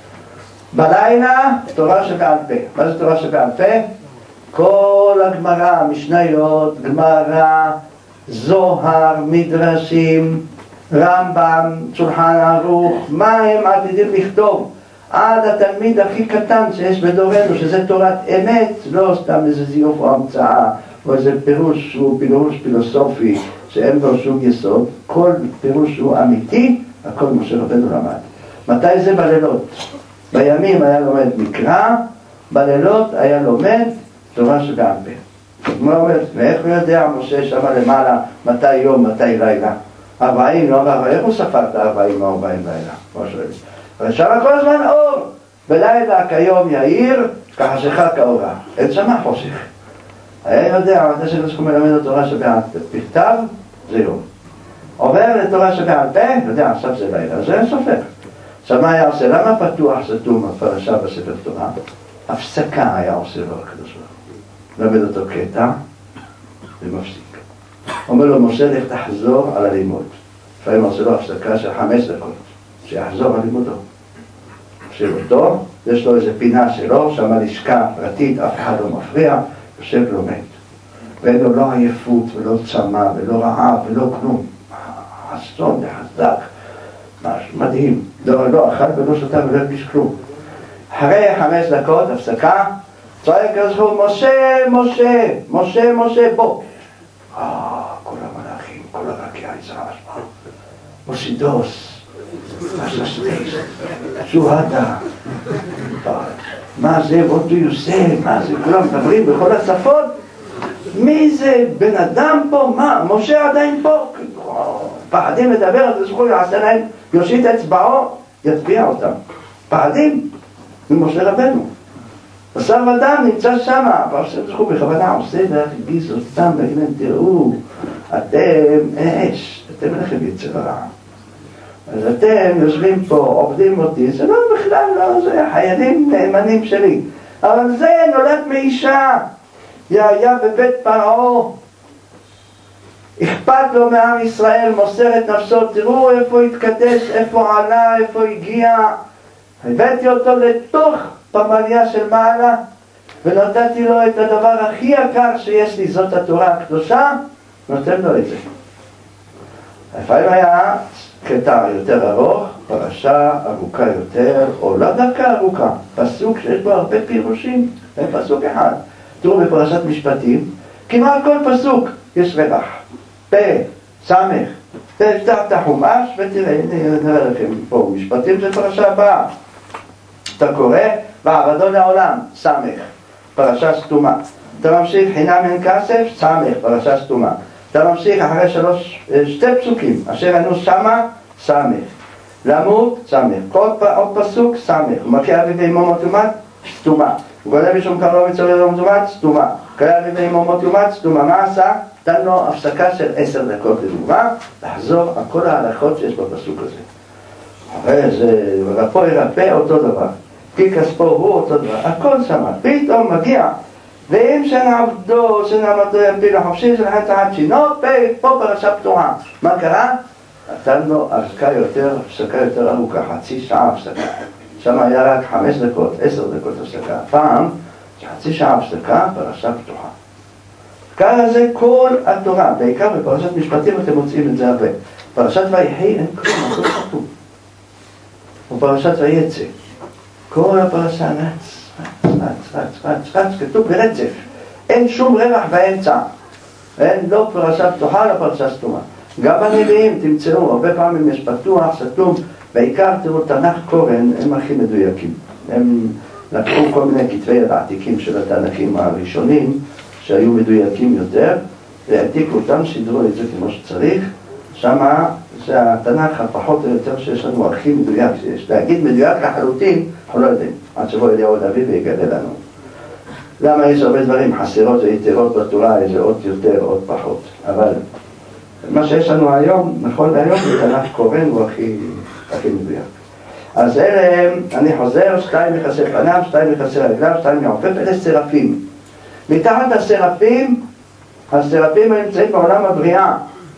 בלילה תורה שבעל פה. מה זה תורה שבעל פה? כל הגמרא, משניות, גמרא, זוהר, מדרשים, רמב"ם, שולחן ערוך, מה הם עתידים לכתוב עד התלמיד הכי קטן שיש בדורנו, שזה תורת אמת, לא סתם איזה זיוף או המצאה או איזה פירוש שהוא פירוש פילוסופי שאין לו שום יסוד. כל פירוש הוא אמיתי, הכל משה רבנו למד. מתי זה? בלילות. בימים היה לומד מקרא, בלילות היה לומד תורה שבעל פה. מה אומרת? ואיך הוא יודע משה שמה למעלה מתי יום, מתי לילה? 40 יום, איך הוא ספר את 40 או 40 לילה? כמו שואל. אבל שם כל הזמן אור. בלילה כיום יאיר, כחשיכה כאורה. אין שם חושך. היה יודע, מתי שכשהוא מלמד את תורה שבעל בכתב, זה יום. עובר לתורה שבעל פה, יודע, עכשיו זה לילה, זה אין סופר. עכשיו מה היה עושה? למה פתוח סתום הפרשה בספר תורה? הפסקה היה עושה לו הקדוש ברוך הוא. למד אותו קטע ומפסיק. אומר לו משה, לך תחזור על הלימוד. לפעמים עושה לו הפסקה של 5 דקות, שיחזור על לימודו. יושב אותו, יש לו איזה פינה שלו, שם לשכה פרטית, אף אחד לא מפריע, יושב לומד. ואין לו לא עייפות ולא צמא ולא רעב ולא כלום. חסון וחזק. משהו מדהים. לא אכל ולא שתה ולא הרגיש כלום. אחרי 5 דקות הפסקה, צועק הזכור, משה, משה, משה, משה, בוא. כל המלאכים, כל הרקיע יזרש, מוסידוס, אססטייס, שוהדה. מה זה, what do you say? מה זה, כולם מדברים בכל השפות? מי זה בן אדם פה? מה, משה עדיין פה? פחדים לדבר, אז הזכור יעשה להם, יושיט אצבעו, יטביע אותם. פחדים ממשה רבנו. בשר ודם נמצא שם, פרשת זכור בכוונה עושה להרגיז אותם, להגיד להם, תראו, אתם אש, אתם לכם יצר הרע. אז אתם יושבים פה, עובדים אותי, זה לא בכלל לא, זה חיילים נאמנים שלי. אבל זה נולד מאישה, היה בבית פרעה, אכפת לו מעם ישראל, מוסר את נפשו, תראו איפה התקדש, איפה עלה, איפה הגיע. הבאתי אותו לתוך פמליה של מעלה, ונתתי לו את הדבר הכי יקר שיש לי, זאת התורה הקדושה, נותן לו את זה. לפעמים היה קטע יותר ארוך, פרשה ארוכה יותר, או לא דווקא ארוכה, פסוק שיש בו הרבה פירושים, זה פסוק אחד. תראו בפרשת משפטים, כמעט כל פסוק יש רווח, פה, סמך, תפתח את החומש ותראה, נראה לכם פה, משפטים זה פרשה הבאה. אתה קורא, ועבדו לעולם, סמך, פרשה סתומה. אתה ממשיך, חינם אין כסף, סמך, פרשה סתומה. אתה ממשיך אחרי 2 פסוקים, אשר ענו שמה, סמך. למות, סמך. עוד פסוק, סמך. ומכה אביו ואמו מות סתומה. וגולה משום קרוב מצורי ומות סתומה. קרא אביו ואמו מות סתומה. מה עשה? נתן לו הפסקה של 10 דקות לדוגמה, לחזור על כל ההלכות שיש בפסוק הזה. הרי זה רפו ירפא אותו דבר, כי כספו הוא אותו דבר, הכל שמה, פתאום מגיע, ואם שנעבדו, שנעמדו יפיל החופשי שלכם תחת שינות, פה פרשה פתוחה. מה קרה? נתן לו הפסקה יותר ארוכה, חצי שעה הפסקה. שם היה רק 5 דקות, 10 דקות הפסקה. פעם, חצי שעה הפסקה, פרשה פתוחה. ככה זה כל התורה, בעיקר בפרשת משפטים אתם מוצאים את זה הרבה. פרשת ויחי אין כלום, הכל כתוב. ופרשת ויצא, כל הפרשה רץ, כתוב ברצף. אין שום רווח באמצע. אין לא פרשה פתוחה, לא פרשה סתומה. גם בנביאים תמצאו, הרבה פעמים יש פתוח, סתום, בעיקר תראו תנ"ך קורן, הם הכי מדויקים. הם לקחו כל מיני כתבי העתיקים של התנ"כים הראשונים, שהיו מדויקים יותר, והעתיקו אותם, שידרו את זה כמו שצריך. שמה זה התנ"ך הפחות או יותר שיש לנו הכי מדויק שיש. להגיד מדויק לחלוטין, אנחנו לא יודעים. עד שבוא אליהו הנביא ויגלה לנו. למה יש הרבה דברים חסרות ויתרות בתורה, איזה עוד יותר, עוד פחות. אבל מה שיש לנו היום, נכון להיום, זה תנ"ך קורן הוא הכי מדויק. אז אלה, אני חוזר, 2 מכסה פניו, 2 מכסה רגליו, 2 מעופף, אלה סרפים. מתחת הסרפים, הסרפים נמצאים בעולם הבריאה.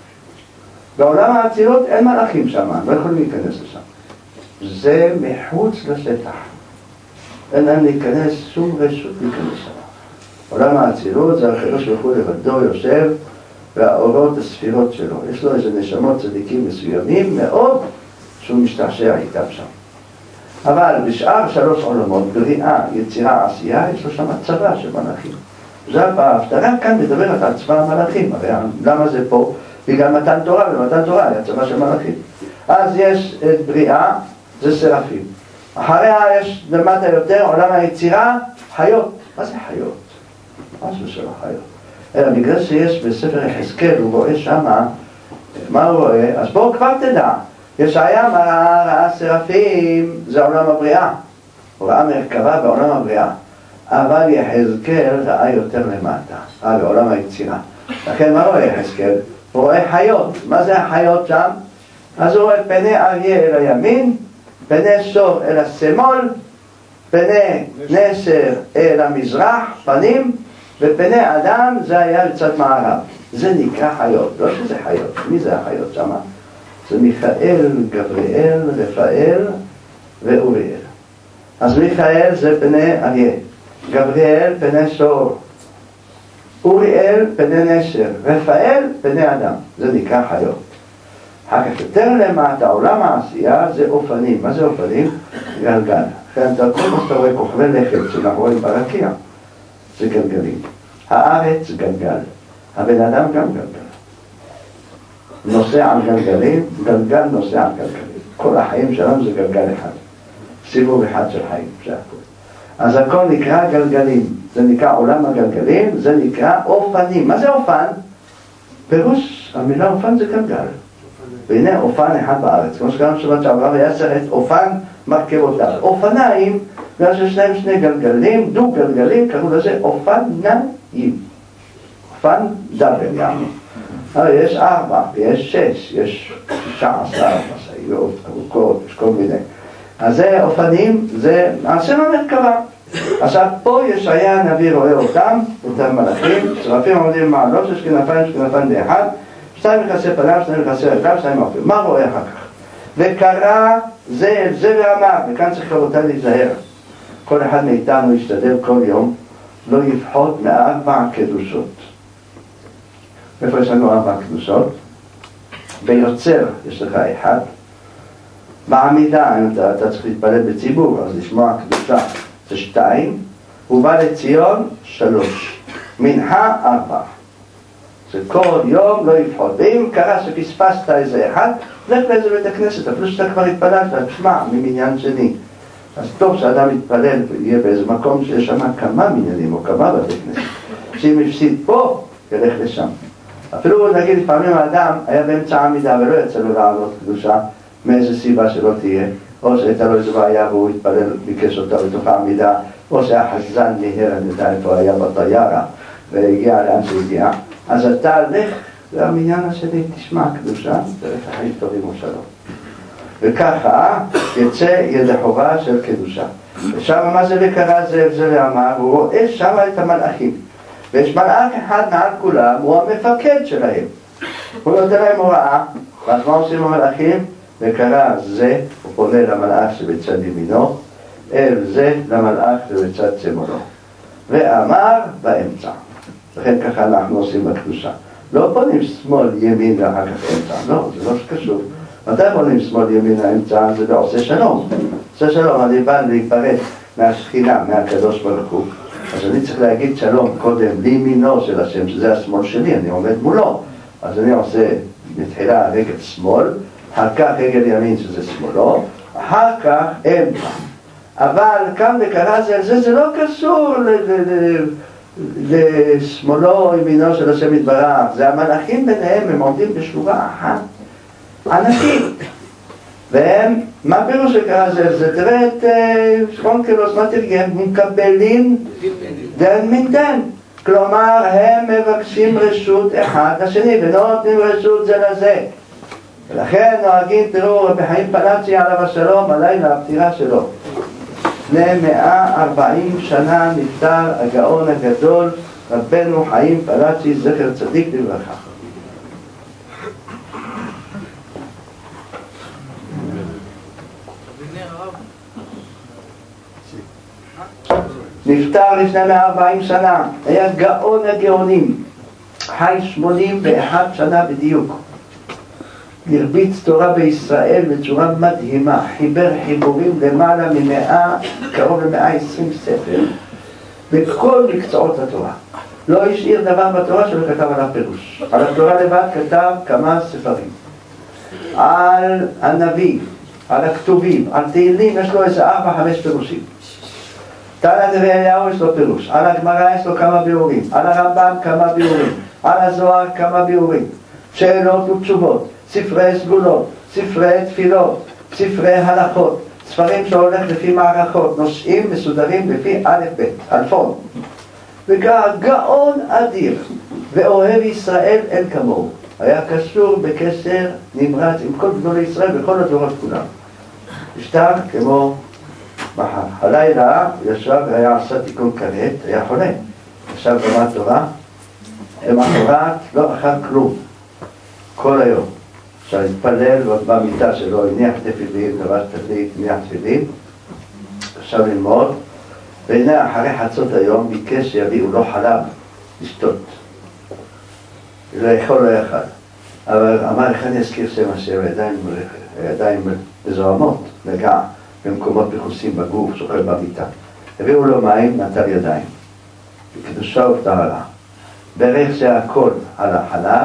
בעולם האצילות אין מלאכים שם, לא יכולים להיכנס לשם. זה מחוץ לשטח. אין להם להיכנס, שום רשות להיכנס שם. עולם האצילות זה הקדוש ברוך הוא לבדו יושב, והאורות הספירות שלו. יש לו איזה נשמות צדיקים מסוימים מאוד, שהוא משתעשע איתם שם. אבל בשאר 3 עולמות, בריאה, יצירה, עשייה, יש לו שם צבא של מלאכים. ההפטרה כאן מדברת על צבא המלאכים, הרי למה זה פה? בגלל מתן תורה, ומתן תורה היה צבא של מלאכים. אז יש את בריאה, זה סרפים. אחריה יש למטה יותר עולם היצירה, חיות. מה זה חיות? משהו של החיות. אלא בגלל שיש בספר יחזקאל, הוא רואה שמה, מה הוא רואה? אז בואו כבר תדע. ישעיה ראה סרפים, זה עולם הבריאה. הוא ראה מרכבה בעולם הבריאה. אבל יחזקאל ראה יותר למטה, בעולם היצירה. לכן מה רואה יחזקאל? הוא רואה חיות. מה זה החיות שם? אז הוא רואה פני אריה אל הימין, פני שור אל השמאל, פני נסר אל המזרח, פנים, ופני אדם זה היה לצד מערב. זה נקרא חיות, לא שזה חיות. מי זה החיות שם? זה מיכאל, גבריאל, רפאל ואוריאל. אז מיכאל זה פני אריה, גבריאל פני שור, אוריאל פני נשר, רפאל פני אדם. זה נקרא חיות. אחר כך יותר למטה, עולם העשייה זה אופנים. מה זה אופנים? גלגל. לכן כל מה שאתה רואה כוכבי לכת שאנחנו רואים ברקיע, זה גלגלים. הארץ גלגל, הבן אדם גם גלגל. נוסע על גלגלים, גלגל נוסע על גלגלים. כל החיים שלנו זה גלגל אחד. סיבוב אחד של חיים, זה הכל. אז הכל נקרא גלגלים. זה נקרא עולם הגלגלים, זה נקרא אופנים. מה זה אופן? פירוש, המילה אופן זה גלגל. והנה אופן אחד בארץ. כמו שגם שבת שעברה היה סרט אופן מרכבותיו. אופניים, בגלל שיש להם שני גלגלים, דו גלגלים, קראו לזה אופניים. אופן דאבל יעני. הרי יש 4, יש 6, יש 16 משאיות ארוכות, יש כל מיני. אז זה אופנים, זה השם המרכבה. עכשיו פה ישעיה הנביא רואה אותם, את המלאכים, שרפים עומדים מעלות, יש כנפיים באחד, 2 מכסי פניו, 2 מכסי רגליו, 2 מעופים. מה רואה אחר כך? וקרא זה אל זה ואמר, וכאן צריך רבותיי להיזהר. כל אחד מאיתנו ישתדל כל יום לא יפחות מ4 קדושות. איפה יש לנו 4 קדושות? ביוצר יש לך 1, בעמידה, אם אתה צריך להתפלל בציבור, אז לשמוע קדושה זה 2, ובא לציון 3, מנחה 4. זה כל יום לא יפחות. ואם קרה שפספסת איזה 1, לך לאיזה בית הכנסת, אפילו שאתה כבר התפללת, תשמע ממניין שני. אז טוב שאדם יתפלל ויהיה באיזה מקום שיש שם כמה מניינים או כמה בתי כנסת. שאם הפסיד פה, ילך לשם. אפילו נגיד לפעמים האדם היה באמצע העמידה ולא יצא לו לעלות קדושה מאיזה סיבה שלא תהיה, או שהייתה לו איזו בעיה והוא התפלל, ביקש אותה בתוך העמידה, או שהיה חזן מהר, אני יודע איפה היה בטיירה והגיע לאן שהגיע. אז אתה הלך למניין השני, תשמע קדושה, דרך החיים טובים ושלום. וככה יצא ידי חובה של קדושה. ושם מה זה וקרא זה ואמר, הוא רואה שם את המלאכים. ויש מלאך אחד מעל כולם, הוא המפקד שלהם. הוא נותן להם הוראה, ואז מה עושים המלאכים? וקרא זה, הוא פונה למלאך שבצד ימינו, אל זה למלאך שבצד שמאלו. ואמר באמצע. לכן ככה אנחנו עושים בקדושה. לא פונים שמאל ימין ואחר כך אמצע, לא, זה לא שקשור. מתי פונים שמאל ימין האמצע? זה עושה שלום. עושה שלום, אני בא להיפרד מהשכינה, מהקדוש ברוך הוא. אז אני צריך להגיד שלום קודם לימינו של השם, שזה השמאל שלי, אני עומד מולו. אז אני עושה בתחילה רגל שמאל, אחר כך רגל ימין שזה שמאלו, אחר כך אמצע. אבל כאן וקרא זה לא קשור לשמאלו או ימינו של השם יתברך. זה המלאכים ביניהם, הם עומדים בשורה אחת ענקית. והם, מה פירוש שקרא זה? תראה את שכונקלוס, מה תרגם? מקבלים דן מדן. כלומר, הם מבקשים רשות אחד לשני, ולא נותנים רשות זה לזה. ולכן נוהגים, תראו, רבי חיים פלאצ'י עליו השלום, הלילה הפטירה שלו. לפני 140 שנה נפטר הגאון הגדול, רבנו חיים פלאצ'י, זכר צדיק לברכה. נפטר לפני 140 שנה, היה גאון הגאונים, חי 81 שנה בדיוק. הרביץ תורה בישראל בצורה מדהימה, חיבר חיבורים למעלה קרוב ל120 ספר, בכל מקצועות התורה. לא השאיר דבר בתורה שלא כתב עליו פירוש. על התורה לבד כתב כמה ספרים. על הנביא, על הכתובים, על תהילים, יש לו איזה 4-5 פירושים. תנא דבי אליהו יש לו פירוש, על הגמרא יש לו כמה ביאורים, על הרמב"ם כמה ביאורים, על הזוהר כמה ביאורים, שאלות ותשובות, ספרי סגולות, ספרי תפילות, ספרי הלכות, ספרים שהולך לפי מערכות, נושאים מסודרים לפי א' ב', אלפון. וגאון אדיר, ואוהב ישראל אין כמוהו. היה קשור בקשר נמרץ עם כל גדולי ישראל וכל הדורות כולם. נפטר כמו מחר. הלילה ישב והיה עשה תיקון כרת, היה חולה. ישב למד תורה, למחרת לא אכל כלום. כל היום. עכשיו התפלל במיטה שלו, הניח תפילין, לבש תפילין, הניח תפילין. עכשיו ללמוד. והנה אחרי חצות היום ביקש שיביאו לו חלב לשתות. לאכול לא יאכל. אבל אמר איך אני אזכיר שם השם, הידיים מזוהמות, נגע במקומות מכוסים בגוף, שוכב במיטה. הביאו לו מים, נטל ידיים. קדושה וטהרה. ברך זה הכל על החלב,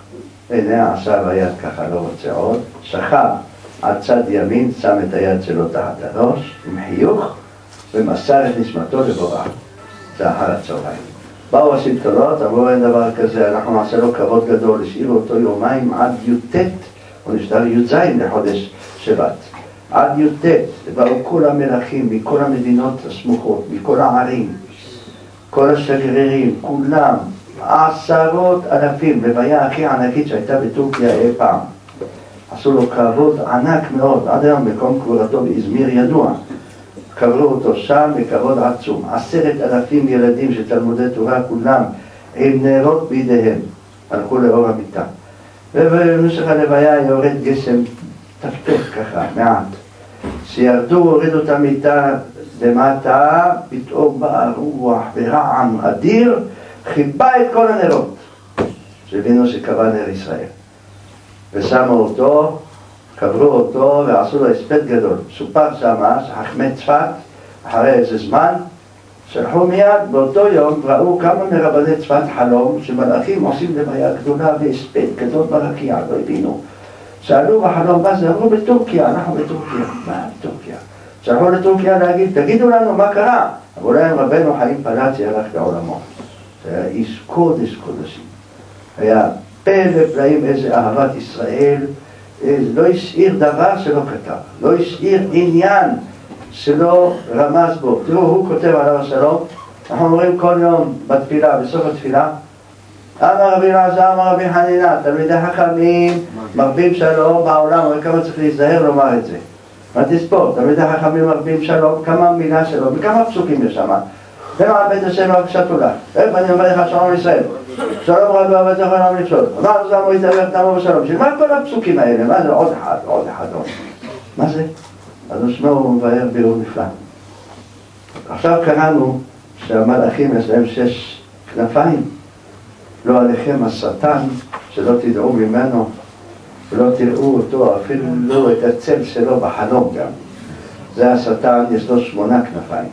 הנה עכשיו היד ככה לא רוצה עוד, שכב על צד ימין, שם את היד שלו תחת הראש, עם חיוך, ומסר את נשמתו לבורא. זה אחר הצהריים. באו השלטונות, אמרו אין דבר כזה, אנחנו נעשה לו כבוד גדול, השאירו אותו יומיים עד י"ט, הוא נשאר י"ז לחודש שבט. עד י"ט, באו כל המלכים מכל המדינות הסמוכות, מכל הערים, כל השגרירים, כולם, עשרות אלפים, לוויה הכי ענקית שהייתה בטורקיה אי פעם. עשו לו כבוד ענק מאוד, עד היום מקום קבורתו באזמיר ידוע. קברו אותו שם בכבוד עצום. 10,000 ילדים של תלמודי תורה, כולם עם נרות בידיהם, הלכו לאור המיטה. ובמשך הלוויה יורד גשם טפטף ככה, מעט. שירדו, הורידו את המיטה למטה, פתאום באה רוח ברעם אדיר, חיבה את כל הנרות. שהבינו שקבע נר ישראל. ושמו אותו, קברו אותו ועשו לו הספד גדול. סופר שמה שחכמי צפת, אחרי איזה זמן, שלחו מיד באותו יום, ראו כמה מרבני צפת חלום שמלאכים עושים לוויה גדולה והספד גדול ברקיע, לא הבינו. שאלו בחלום מה זה, אמרו בטורקיה, אנחנו בטורקיה. מה בטורקיה? שלחו לטורקיה להגיד, תגידו לנו מה קרה. אמרו להם רבנו חיים פלאצי הלך לעולמו. זה היה איש קודש קודשים. היה פה ופלאים איזה אהבת ישראל, לא השאיר דבר שלא כתב, לא השאיר עניין שלא רמז בו. תראו, הוא כותב עליו השלום, אנחנו אומרים כל יום בתפילה, בסוף התפילה, אמר רבי אלעזר, אמר רבי חנינא, תלמידי חכמים מרבים שלום בעולם, אבל כמה צריך להיזהר לומר את זה. מה תספור, תלמידי חכמים מרבים שלום, כמה מילה שלום, וכמה פסוקים יש שם. למען בית השם בבקשתו לך, ואני אומר לך שלום ישראל, שלום רב ועבד זכר עולם לפסול, אמר זמו יתאבר תמו ושלום, שמה כל הפסוקים האלה? מה זה? עוד אחד, עוד אחד, עוד. מה זה? אז נשמעו ומבאר בירור נפלא. עכשיו קראנו שהמלאכים יש להם 6 כנפיים, לא עליכם השטן, שלא תדעו ממנו, ולא תראו אותו, אפילו לא את הצל שלו בחלום גם. זה השטן, יש לו 8 כנפיים.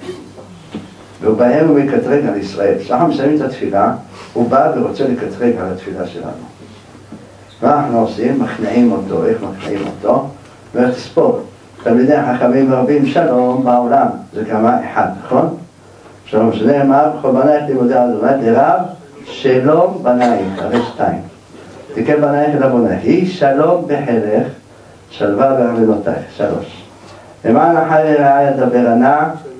ובהם הוא מקטרג על ישראל. כשאנחנו מסיימים את התפילה, הוא בא ורוצה לקטרג על התפילה שלנו. מה אנחנו עושים? מכנעים אותו. איך מכנעים אותו? ותספור. תלמידי חכמים רבים שלום בעולם. זה כמה אחד, נכון? שלום שנאמר, בכל בנייך לימודי אדוני דרב, שלום בנייך, הרי 2. תקל בנייך אל אבונייך. היא שלום בחילך, שלווה בארמנותייך. 3. למען החי רעי ידבר ענה,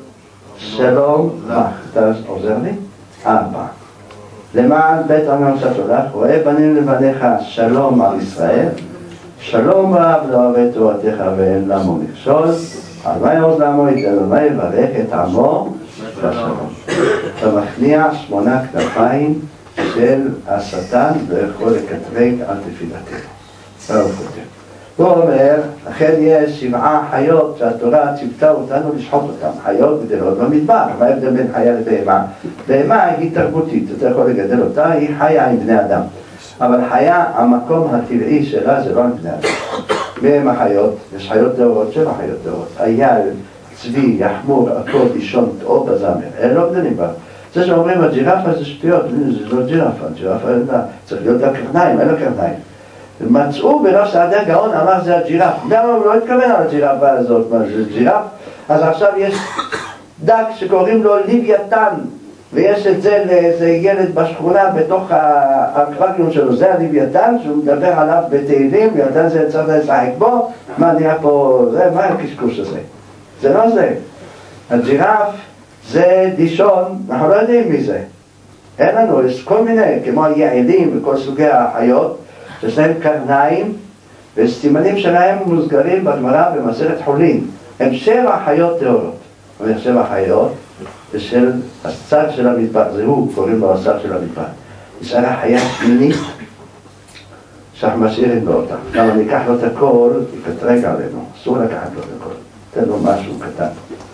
שלום לך. אתה עוזר לי? 4. למען בית הממשת הולך, רואה בנים לבניך שלום על ישראל, שלום רב לא אוהב תורתך ואין למו מכשול, על מה יעוז לעמו ייתן, ומה יברך את עמו בשלום. אתה מכניע 8 כנפיים של השטן ויכול לקטרג על תפילתנו. זה הוא כותב. הוא אומר, לכן יש 7 חיות שהתורה ציוותה אותנו לשחוט אותן. חיות גדלות במדבר. מה ההבדל בין חיה לבהמה? בהמה היא תרבותית, אתה יכול לגדל אותה, היא חיה עם בני אדם. אבל חיה, המקום הטבעי שלה זה לא עם בני אדם. מהם החיות, יש חיות דעות, 7 חיות דעות. אייל, צבי, יחמור, עקוד, אישון, תאו, בזמר. אלה לא גדלים בה. זה שאומרים, הג'ירפה זה שטויות, זה לא ג'ירפה, הג'ירפה צריך להיות לה קרניים, אין לה קרניים. מצאו בראש סעדי הגאון, אמר זה הג'ירף. גם הוא לא התכוון על הג'ירפה הזאת, מה זה ג'ירף? אז עכשיו יש דק שקוראים לו ליוויתן, ויש את זה לאיזה ילד בשכונה בתוך האקווריום שלו, זה הליוויתן, שהוא מדבר עליו בתהילים, ויתן זה צריך לשחק בו, מה נהיה פה, זה, מה הקשקוש הזה? זה לא זה. הג'ירף זה דישון, אנחנו לא יודעים מי זה. אין לנו, יש כל מיני, כמו היעילים וכל סוגי החיות, שיש להם קרניים, וסימנים שלהם מוסגרים בגמרא במסכת חולין. הם 7 חיות טהורות. 7 חיות, ושל הצד של המדבר, זה הוא, קוראים לו הצד של המדבר. יש הרי חיה שמינית, שאנחנו משאירים לו אותה. למה ניקח לו את הכל, יקטרג עלינו. אסור לקחת לו את הכל. תן לו משהו קטן.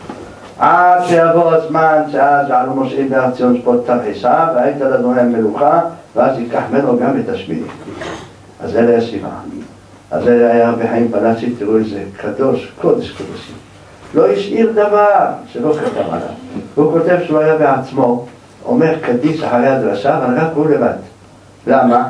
עד שיבוא הזמן שאז ועלו מושעים בהר ציון שפוט תרחישה, והיית לאדוני מלוכה, ואז ייקח ממנו גם את השמיני. אז אלה הסיבה. אז אלה היה בחיים פלאצ'י, תראו איזה קדוש, קודש קודשים. לא השאיר דבר שלא כתב עליו. הוא כותב שהוא היה בעצמו, אומר קדיש אחרי הדרשה, אבל רק הוא לבד. למה?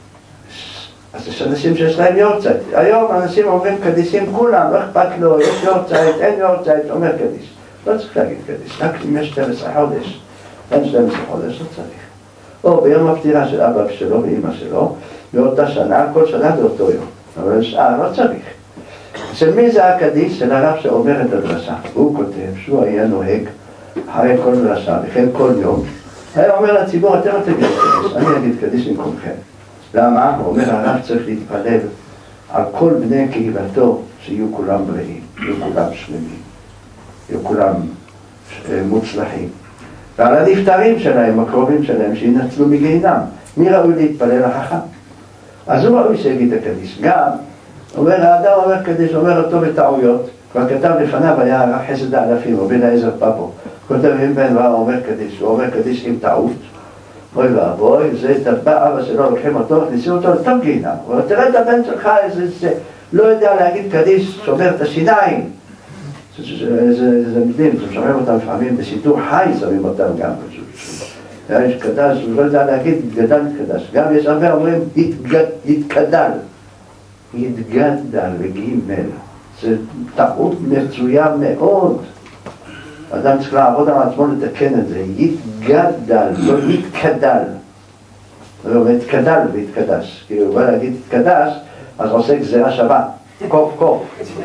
אז יש אנשים שיש להם יורצייט. היום אנשים אומרים קדישים כולם, לא אכפת לו, יש יורצייט, אין יורצייט, אומר קדיש. לא צריך להגיד קדיש, רק אם יש 12 חודש. אין 12 חודש, לא צריך. או ביום הפטירה של אבא שלו ואמא שלו, באותה שנה, כל שנה זה אותו יום. אבל שאר לא צריך. של מי זה הקדיש? של הרב שאומר את הדרשה. הוא כותב שהוא היה נוהג אחרי כל דרשה, וכן כל יום. היה אומר לציבור, אתם תגידו קדיש, אני אגיד קדיש במקומכם. למה? הוא אומר, הרב צריך להתפלל על כל בני קהילתו שיהיו כולם בריאים, יהיו כולם שלמים, יהיו כולם מוצלחים. ועל הנפטרים שלהם, הקרובים שלהם, שינצלו מגיהינם. מי ראוי להתפלל? החכם. אז הוא ראוי שיגיד את הקדיש. גם, אומר, האדם אומר קדיש, אומר אותו בטעויות, כבר כתב לפניו היה הרב חסד האלפים, רבי אליעזר פאפו. כותב עם בן רע, אומר קדיש, הוא אומר קדיש עם טעות. אוי ואבוי, זה תבע אבא שלו, לוקחים אותו, הכניסים אותו לטוב גיהינם. אבל תראה את הבן שלך, איזה לא יודע להגיד קדיש, שומר את השיניים. זה מדהים, זה משמר אותם לפעמים בשידור חי, שמים אותם גם פשוט. יש קדש, הוא לא יודע להגיד, התגדל התקדש. גם יש הרבה אומרים, התקדל. התגדל וגימל. זה טעות מצויה מאוד. אדם צריך לעבוד על עצמו לתקן את זה. יתגדל, לא יתקדל. הוא אומר, התקדל והתקדש. כי הוא בא להגיד התקדש, אז עושה גזירה שווה. קוף קוף.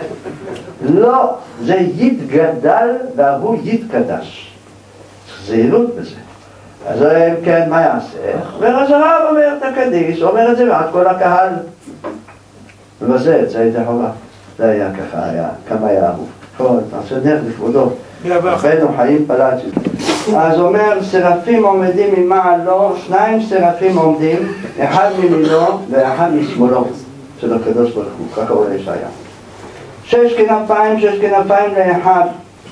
לא, זה יתגדל והוא יתקדש. זהירות בזה. אז אם כן, מה יעשה? ואז הרב אומר את הקדיש, אומר את זה ועד כל הקהל. ובזה, זה הייתה חובה. זה היה ככה, היה, כמה היה אהוב. כל, תעשה נר לכבודו. רבנו חיים פלאצ'י. אז אומר, סרפים עומדים ממעלו, 2 סרפים עומדים, אחד מימינו ואחד משמאלו של הקדוש ברוך הוא, ככה הוא ישעיה. 6 כנפיים לאחד.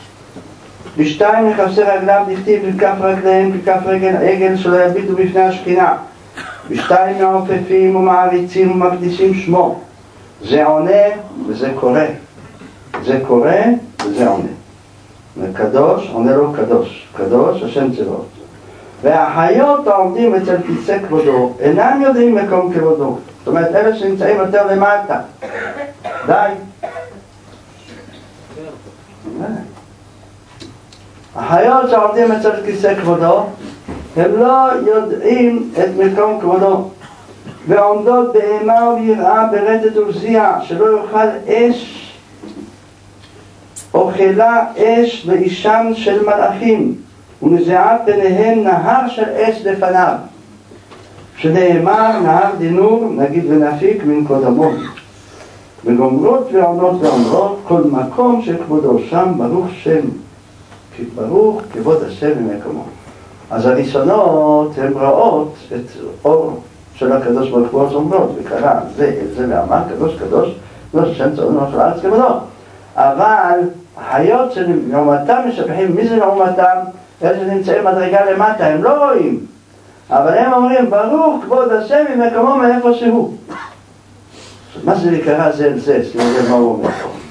ב2 מכסה רגליו דכתיב בכף רגליהם ככף רגל עגל שלא יביטו בפני השכינה. ב2 מעופפים ומעריצים ומקדישים שמו. זה עונה וזה קורא. זה קורא וזה עונה. וקדוש עונה לו קדוש. קדוש השם צבאות. והחיות העומדים אצל כיסא כבודו אינם יודעים מקום כבודו. זאת אומרת, אלה שנמצאים יותר למטה. די. החיות שעומדים אצל כיסא כבודו, הם לא יודעים את מקום כבודו, ועומדות באימה ויראה ברדת ובזיע, שלא יאכל אש, אוכלה אש ואישם של מלאכים, ונזעה ביניהם נהר של אש לפניו, שנאמר נהר דינור, נגיד ונפיק מן קודמו. וגומרות ועונות ואומרות, כל מקום שכבודו שם ברוך שם, כי ברוך כבוד השם ממקומו. אז הראשונות הן רואות את אור של הקדוש ברוך הוא, אומרות וקרא זה ואמר קדוש קדוש קדוש השם צאנו של הארץ כבודו. אבל החיות שלעומתם משבחים, מי זה לעומתם? אלה שנמצאים מדרגה למטה, הם לא רואים, אבל הם אומרים ברוך כבוד השם ממקומו מאיפה שהוא. מה זה לקרא זה אל זה? שימו לב מה הוא אומר.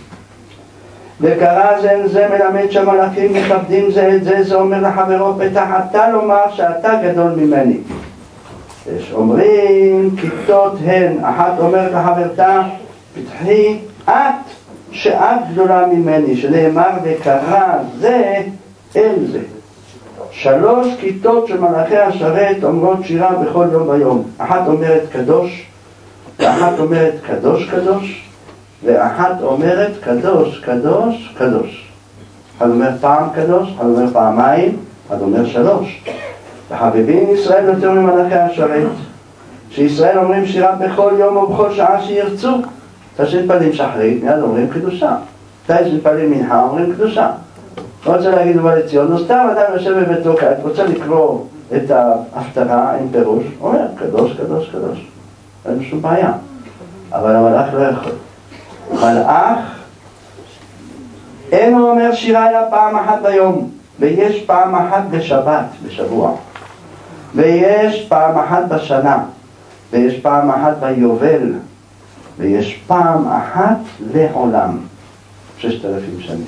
וקרא זה אל זה מלמד שהמלאכים מכבדים זה את זה, זה אומר לחברו פתח אתה לומר שאתה גדול ממני. יש אומרים כיתות הן, אחת אומרת לחברתה פתחי את שאת גדולה ממני, שנאמר וקרא זה אל זה. 3 כיתות של מלאכי השרת אומרות שירה בכל יום ויום. אחת אומרת קדוש, ואחת אומרת קדוש קדוש, ואחת אומרת קדוש קדוש קדוש. אחד אומר פעם קדוש, אחד אומר פעמיים, אחד אומר 3. וחביבין ישראל יותר ממלאכי השרת, שישראל אומרים שירה בכל יום ובכל שעה שירצו. אתה שמתפלים שחרית, מיד אומרים קדושה. אתה שמתפלים מנחה, אומרים קדושה. לא רוצה להגיד ובא לציון, או סתם אדם יושב בביתו כעת, רוצה לקרוא את ההפטרה עם פירוש, אומר קדוש קדוש קדוש. אין שום בעיה. אבל המלאך לא יכול. מלאך אין הוא אומר שירה אלא פעם אחת ביום, ויש פעם אחת בשבת, בשבוע, ויש פעם אחת בשנה, ויש פעם אחת ביובל, ויש פעם אחת לעולם, 6,000 שנים.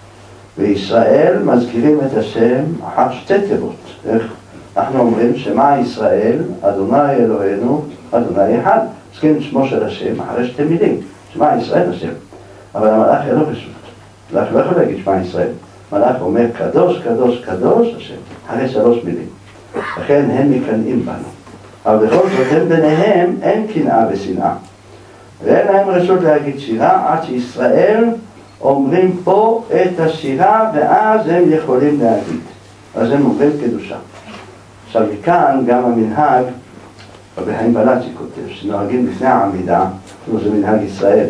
וישראל מזכירים את השם אחר שתי תיבות. איך אנחנו אומרים שמה ישראל, אדוני אלוהינו, אדוני אחד. מזכירים שמו של השם אחרי שתי מילים, שמה ישראל השם. אבל המלאך אין לו רשות. המלאך לא יכול להגיד שמה ישראל. המלאך אומר קדוש, קדוש, קדוש השם, אחרי 3 מילים. לכן הם מקנאים בנו. אבל בכל זאת הם ביניהם אין קנאה ושנאה. ואין להם רשות להגיד שירה עד שישראל אומרים פה את השירה ואז הם יכולים להגיד. אז הם אומרים קדושה. עכשיו מכאן גם המנהג, רבי חיים בלאצ'י כותב, שנוהגים לפני העמידה, זה מנהג ישראל,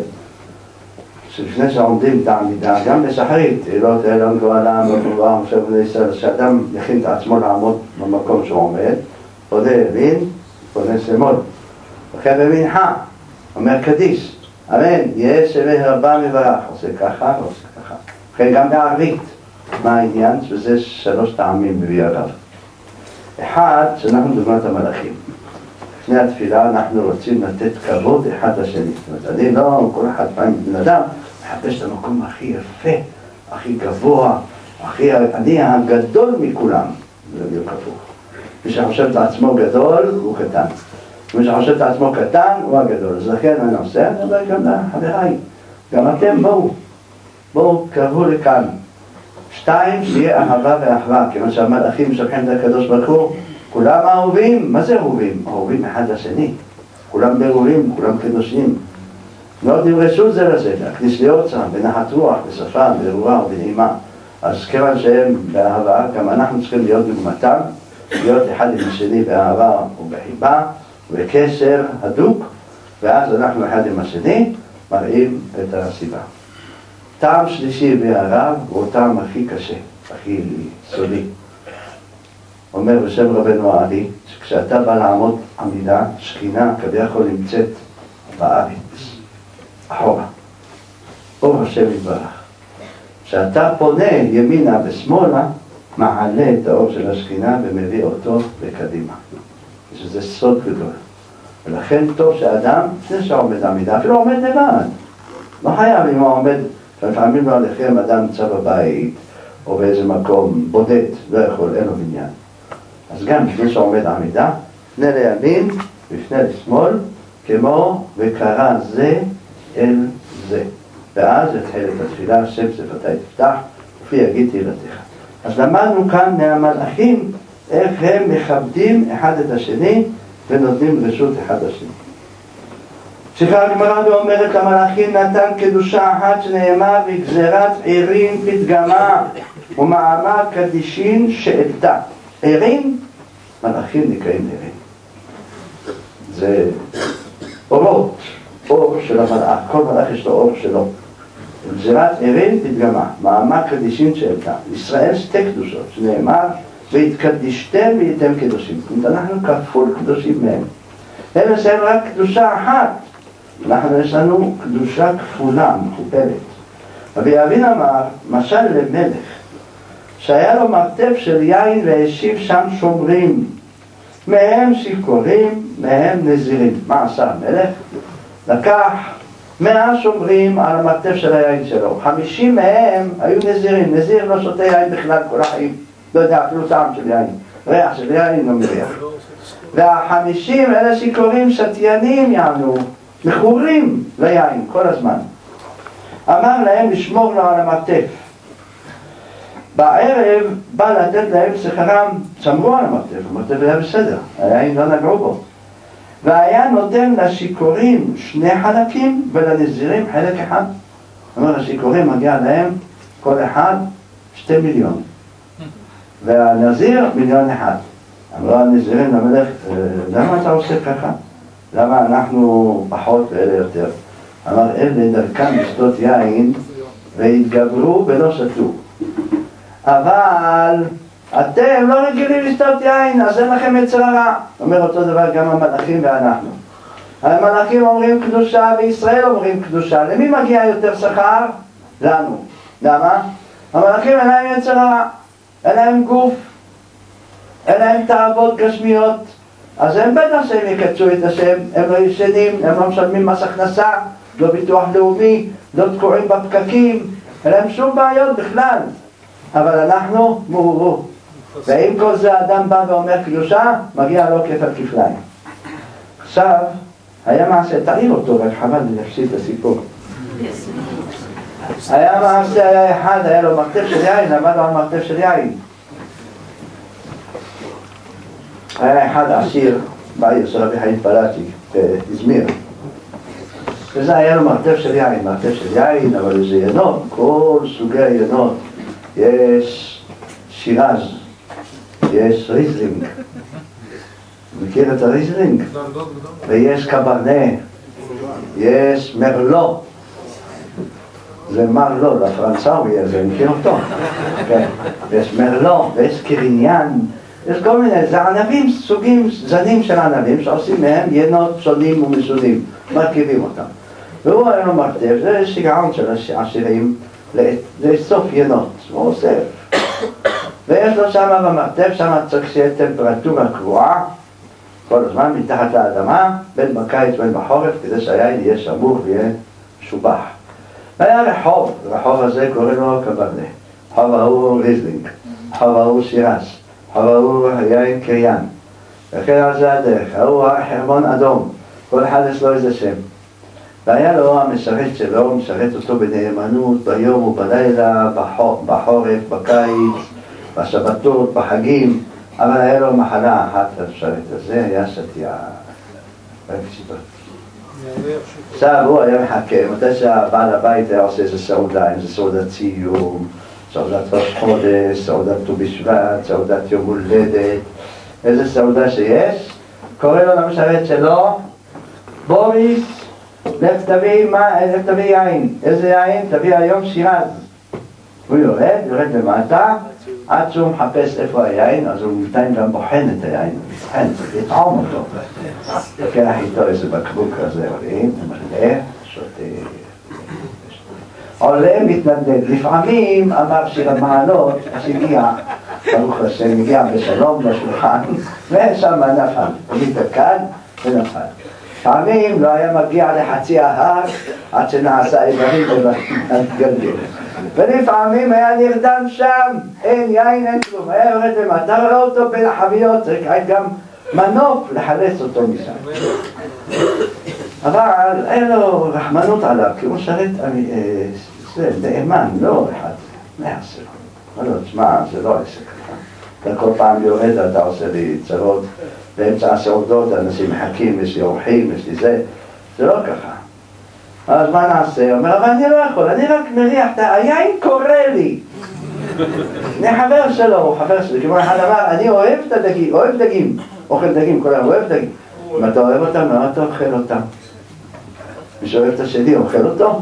שלפני שעומדים את העמידה, גם לשחרית, לא תהלום גואלם, לא תבואם, שאדם יכין את עצמו לעמוד במקום שהוא עומד, פונה ימין, פונה שמאל. וכן במנחה, אומר קדיש, אמן, יהיה שווה רבה מברך, עושה ככה ועושה ככה. וכן גם בערבית, מה העניין? שזה 3 טעמים מביא הרב. אחד, שאנחנו דוגמת המלאכים. לפני התפילה אנחנו רוצים לתת כבוד אחד לשני. זאת אומרת, אני לא, כל אחד פעם בן אדם, מחפש את המקום הכי יפה, הכי גבוה, אני הגדול מכולם. זה בדיוק הפוך. מי שחושב את עצמו גדול, הוא קטן. מי שחושב את עצמו קטן, הוא הגדול. אז לכן אני עושה, אני אומר גם לחבריי. גם אתם בואו, קרבו לכאן. 2, שיהיה אהבה ואחווה, כמו שהמלאכים משבחים את הקדוש ברוך הוא, כולם אהובים. מה זה אהובים? אהובים אחד לשני. כולם ברורים, כולם קדושים. נותנים רשות זה לזה, להכניס ליוצא, בנחת רוח, בשפה, ברורה ובנעימה. אז כיוון שהם באהבה, גם אנחנו צריכים להיות דוגמתם, להיות אחד עם השני באהבה ובחיבה, ובקשר הדוק, ואז אנחנו אחד עם השני מראים את הסיבה. טעם שלישי והרב הוא טעם הכי קשה, הכי סודי. אומר בשם רבנו העלי, שכשאתה בא לעמוד עמידה, שכינה כביכול נמצאת בארץ, אחורה, אור השם יתברך. כשאתה פונה ימינה ושמאלה, מעלה את האור של השכינה ומביא אותו לקדימה. שזה סוד גדול. ולכן טוב שאדם, לפני שעומד עמידה, אפילו עומד לבד. לא חייב אם הוא עומד, לפעמים לא עליכם, אדם נמצא בבית, או באיזה מקום בודד, לא יכול, אין לו בניין. אז גם לפני שעומד עמידה, פנה לימין ופנה לשמאל, כמו וקרא זה אל זה. ואז התחיל את התפילה, השם שפתי תפתח, ופי יגיד תהילתך. אז למדנו כאן מהמלאכים איך הם מכבדים אחד את השני ונותנים רשות אחד לשני. שכך הגמרא ואומרת המלאכים נתן קדושה אחת שנאמר וגזירת עירין פתגמה ומעמד קדישין שאלתה. עירין, מלאכים נקראים עירין. זה אורות, אור של המלאך, כל מלאך יש לו אור שלו. גזירת עירין פתגמה, מעמד קדישין שאלתה. ישראל 2 קדושות שנאמר והתקדישתם והייתם קדושים. זאת אומרת, אנחנו כפול קדושים מהם. הם יש להם רק קדושה אחת. אנחנו יש לנו קדושה כפולה, מכופלת. רבי אבין אמר, משל למלך, שהיה לו מרתף של יין והשיב שם שומרים. מהם שיכורים, מהם נזירים. מה עשה המלך? לקח 100 שומרים על המרתף של היין שלו. 50 מהם היו נזירים. נזיר לא שותה יין בכלל כל החיים. לא יודע, אפילו טעם של יין. ריח של יין לא מריח. וה50 אלה שיכורים שתיינים יענו, מכורים ליין כל הזמן. אמר להם לשמור לו על המרתף. בערב בא לתת להם שכרם, שמרו על המרתף, המרתף היה בסדר, היין לא נגעו בו. והיה נותן לשיכורים 2 חלקים ולנזירים חלק אחד. אומר, השיכורים מגיע להם כל אחד 2 מיליון. והנזיר 1,000,000. אמרו הנזירים למלך, למה אתה עושה ככה? למה אנחנו פחות ואלה יותר? אמר, אלה דרכם לשתות יין והתגברו ולא שתו. אבל אתם לא רגילים לשתות יין, אז אין לכם יצר הרע. אומר אותו דבר גם המלאכים ואנחנו. המלאכים אומרים קדושה וישראל אומרים קדושה. למי מגיע יותר שכר? לנו. למה? המלאכים אין להם יצר הרע, אין להם גוף, אין להם תאוות גשמיות, אז הם בטח שהם יקצו את השם, הם לא ישנים, הם לא משלמים מס הכנסה, לא ביטוח לאומי, לא תקועים בפקקים, אין להם שום בעיות בכלל. אבל אנחנו מורו. ואם כל זה האדם בא ואומר קדושה, מגיע לו כפל כפליים. עכשיו, היה מעשה, תעיר אותו, רק חבל להפסיד את הסיפור. היה מעשה, היה אחד, היה לו מרתף של יין, עמד על מרתף של יין. היה אחד עשיר, בעיר של רבי חיים פלאצ'י, באזמיר. וזה היה לו מרתף של יין, אבל זה ינות, כל סוגי הינות. יש שירז, יש ריזלינג. מכיר את הריזלינג? ויש קברנה, יש מרלו. זה מרלו, לפרנסאוי הזה, מכיר אותו. ויש מרלו, ויש קריניאן. יש כל מיני, זה ענבים, סוגים, זנים של ענבים שעושים מהם ינות שונים ומשונים, מרכיבים אותם. והוא היה לו מרתף, זה שיגעון של העשירים לאסוף ינות, הוא אוסף. ויש לו שם במרתף, שם צריך שיהיה טמפרטורה קבועה, כל הזמן מתחת לאדמה, בין בקיץ ובין בחורף, כדי שהיין יהיה שמור ויהיה שובח. והיה רחוב הזה קוראים לו קברנה, רחוב ההוא ריזלינג, רחוב ההוא שירס, רחוב ההוא יין קריין, וכן על זה הדרך, ההוא חרמון אדום, כל אחד יש לו איזה שם. והיה לו המשרת שלו, משרת אותו בנאמנות ביום ובלילה, בחורף, בקיץ, בשבתות, בחגים, אבל היה לו מחלה אחת המשרת הזה, היה שתייה. עכשיו הוא היה מחכה, מתי שהבעל הבית היה עושה איזה סעודה, אם זה סעודת סיום, סעודת ראש חודש, סעודת ט"ו בשבט, סעודת יום הולדת, איזה סעודה שיש, קורא לו למשרת שלו, בוריס, לך תביא יין. איזה יין? תביא היום שירז. הוא יורד למטה, עד שהוא מחפש איפה היין, אז הוא בינתיים גם בוחן את היין, צריך לטעום אותו. לקח איתו איזה בקבוק כזה, מלא, שותה. עולה מתנדנד, לפעמים אמר שיר המעלות, שהגיע, ברוך השם, הגיע בשלום לשולחן, ושם נפל, מתקד ונפל. פעמים לא היה מגיע לחצי ההר עד שנעשה איברים ובגלגל. ולפעמים היה נרדם שם, אין יין, אין כלום, היה יורד למטה, ראה אותו בין החביות, צריך גם מנוף לחלץ אותו משם. אבל אין לו רחמנות עליו, כי הוא משרת נאמן, לא אחד, נעשה לו. לא, תשמע, זה לא עסק. אתה כל פעם יורד, אתה עושה לי צרות. באמצע הסעודות, אנשים מחכים, יש לי אורחים, יש לי זה לא ככה. אז מה נעשה? הוא אומר, אבל אני לא יכול, אני רק מריח, היין קורא לי. אני חבר שלו, הוא חבר שלי, כמו אחד אמר, אני אוהב את הדגים, אוהב דגים, אוכל דגים, כל היום אוהב דגים. אם אתה אוהב אותם, לא אתה אוכל אותם. מי שאוהב את השני, אוכל אותו?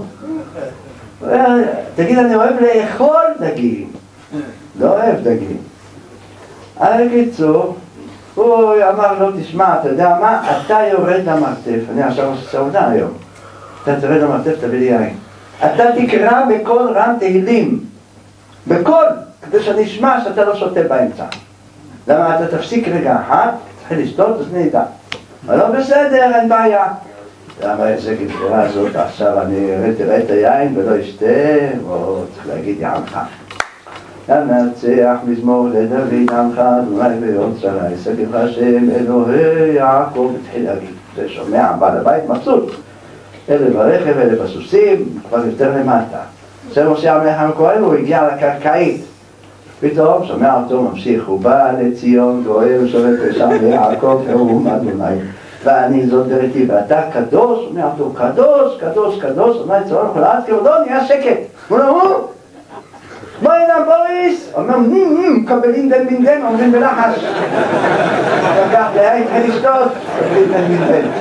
תגיד, אני אוהב לאכול דגים, לא אוהב דגים. על קיצור, הוא אמר לו, תשמע, אתה יודע מה? אתה יורד למרתף, אני עכשיו עושה סעודה היום. אתה תרד למרתף, תביא לי יין. אתה תקרא בקול רם תהילים. בקול, כדי שאני אשמע שאתה לא שותה באמצע. למה אתה תפסיק רגע אחת, תתחיל לשתות, אז נדע. אבל לא בסדר, אין בעיה. למה איזה גברה הזאת, עכשיו אני תראה את היין ולא אשתה, או צריך להגיד יענך. ננצח מזמור לדוד עמך, אדוני ויוצרי, ישגב השם אלוהי יעקב. התחיל להגיד, זה שומע בעל הבית מבסוט. אלה ברכב, אלה בסוסים, כבר יותר למטה. זה משה המלך הכהן, הוא הגיע לקרקעית. פתאום שומע אותו ממשיך, הוא בא לציון, גואל שולט בשם ליעקב, והוא אדוני. ואני זאת דרתי, ואתה קדוש, אומר אותו, קדוש, קדוש, קדוש, אדוני צבאות מחולת, כבודו נהיה שקט. הוא אומר, בוא הנה בוריס, אומר, קבלים דן בן דן, אומרים בלחש. לקח ליין, התחיל לשתות, קבלים דן בן דן.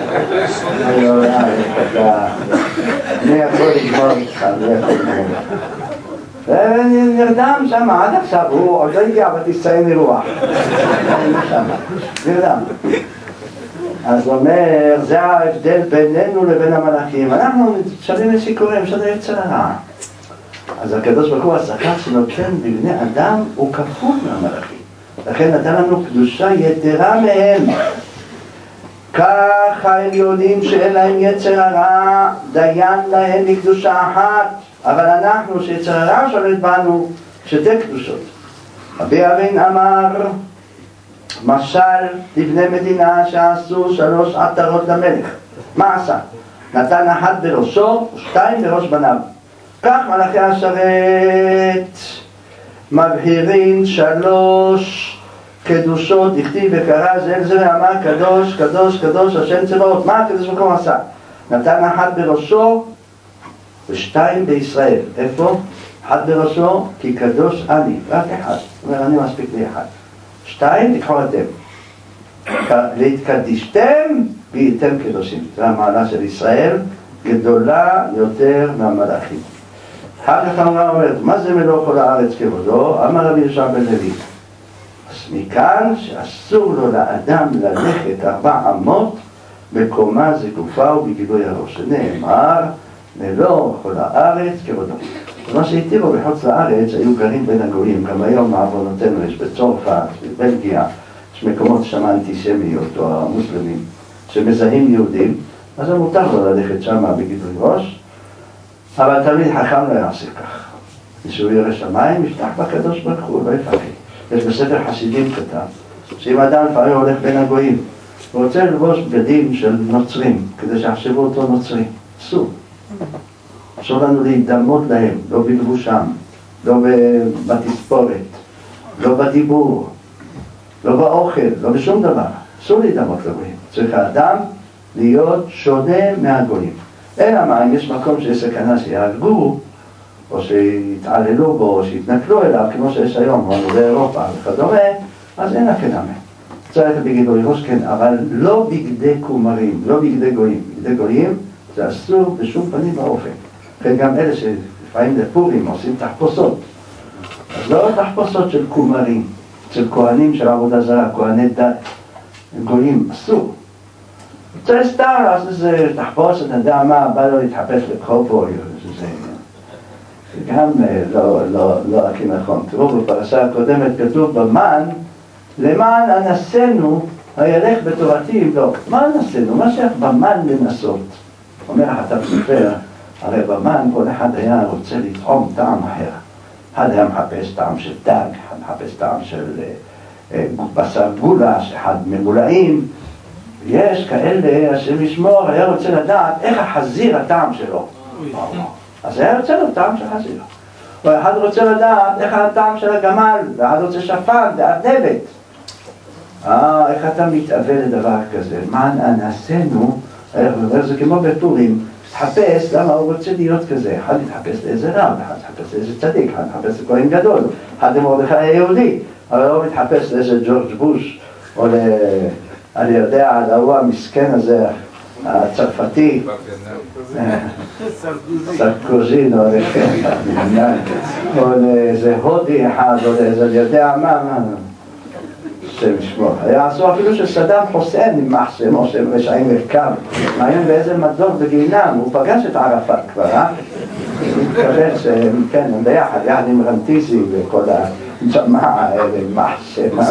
אני יכול לגמור איתך, אני יכול לגמור איתך. ונרדם שם, עד עכשיו, הוא עוד לא הגיע ותסיים אירוח. נרדם. אז הוא אומר, זה ההבדל בינינו לבין המלאכים. אנחנו שרים לשיכורים, שרים יצר הרע. אז הקדוש ברוך הוא, השכר שנותן לבני אדם הוא כפול מהמלאכים. לכן נתן לנו קדושה יתרה מהם. כך העליונים שאין להם יצר הרע, דיין להם לקדושה אחת, אבל אנחנו שיצר הרע שולט בנו שתי קדושות. רבי אבין אמר, משל לבני מדינה שעשו 3 עטרות למלך. מה עשה? נתן אחת בראשו ו2 בראש בניו. כך מלאכי השרת מבהירים 3 קדושות, דכתיב וקרא זה אל זה ואמר קדוש קדוש קדוש השם צבאות. מה הקדוש ברוך הוא עשה? נתן אחת בראשו ו2 בישראל. איפה? אחת בראשו כי קדוש אני, רק אחד. זאת אומרת, אני מספיק לי אחד. 2 תקחו אתם, להתקדישתם והייתם קדושים. זו המעלה של ישראל, גדולה יותר מהמלאכים. אחר כך אמרה אומרת, מה זה מלוא כל הארץ כבודו? אמר רבי יהושע בן לוי, אז מכאן שאסור לו לאדם ללכת 4 אמות בקומה זקופה ובגילוי הראש, שנאמר מלוא כל הארץ כבודו. ומה שהתירו בחוץ לארץ היו גרים בין הגויים, גם היום מעוונותינו יש בצרפת, בבלגיה, יש מקומות שם האנטישמיות או המוסלמים שמזהים יהודים, אז זה מותר לו ללכת שם בגילוי ראש, אבל תמיד חכם לא יעשה כך. כשהוא ירא שמיים, יפתח בקדוש ברוך הוא, לא יפחד. יש בספר חסידים כתב, שאם אדם לפעמים הולך בין הגויים, הוא רוצה ללבוש בגדים של נוצרים, כדי שיחשבו אותו נוצרי, אסור. אסור לנו להידמות להם, לא בלבושם, לא בתספורת, לא בדיבור, לא באוכל, לא בשום דבר. אסור להידמות לגויים. צריך האדם להיות שונה מהגויים. אלא מה, אם יש מקום שיש סכנה שיהרגו, או שיתעללו בו, או שיתנכלו אליו, כמו שיש היום, או באירופה וכדומה, אז אין הכנמה. צריך בגילוי ראש, כן, אבל לא בגדי כומרים, לא בגדי גויים. בגדי גויים זה אסור בשום פנים באופן. כן, גם אלה שלפעמים לפורים עושים תחפושות. אז לא תחפושות של כומרים, של כהנים של עבודה זרה, כהני דת, גויים, אסור. זה סתם, אז זה תחפוש, אתה יודע מה, בא לו להתחפש לקובוי, זה גם לא הכי נכון. תראו, בפרשה הקודמת כתוב במן, למען אנסנו, הילך בתורתי, לא, מה אנסנו? מה שייך במן לנסות? אומר החטא סופר, הרי במן כל אחד היה רוצה לטעום טעם אחר. אחד היה מחפש טעם של דג, אחד מחפש טעם של בשר גולש, אחד ממולאים. יש כאלה, השם ישמור, היה רוצה לדעת איך החזיר הטעם שלו. אז היה רוצה לו טעם של חזיר. ואחד רוצה לדעת איך הטעם של הגמל, ואחד רוצה שפן, וארנבת. איך אתה מתאבל לדבר כזה? מה אנסנו? זה כמו בפורים, תחפש למה הוא רוצה להיות כזה. אחד מתחפש לאיזה רב, אחד מתחפש לאיזה צדיק, אחד מתחפש לכהן גדול, אחד למרדכי היהודי, אבל לא מתחפש לאיזה ג'ורג' בוש, או אני יודע, להוא המסכן הזה, הצרפתי, סרקוזין, או לאיזה הודי אחד, או לאיזה, אני יודע מה, השם ישמור. היה עשו אפילו שסדאם חוסיין עם מחסם, או שהם רשעים מרכב. מעניין באיזה מדור בגיהינם, הוא פגש את ערפאת כבר, אני מתכוון שהם, כן, הם ביחד, יחד עם רנטיסי וכל הג'מעה האלה, מחסם,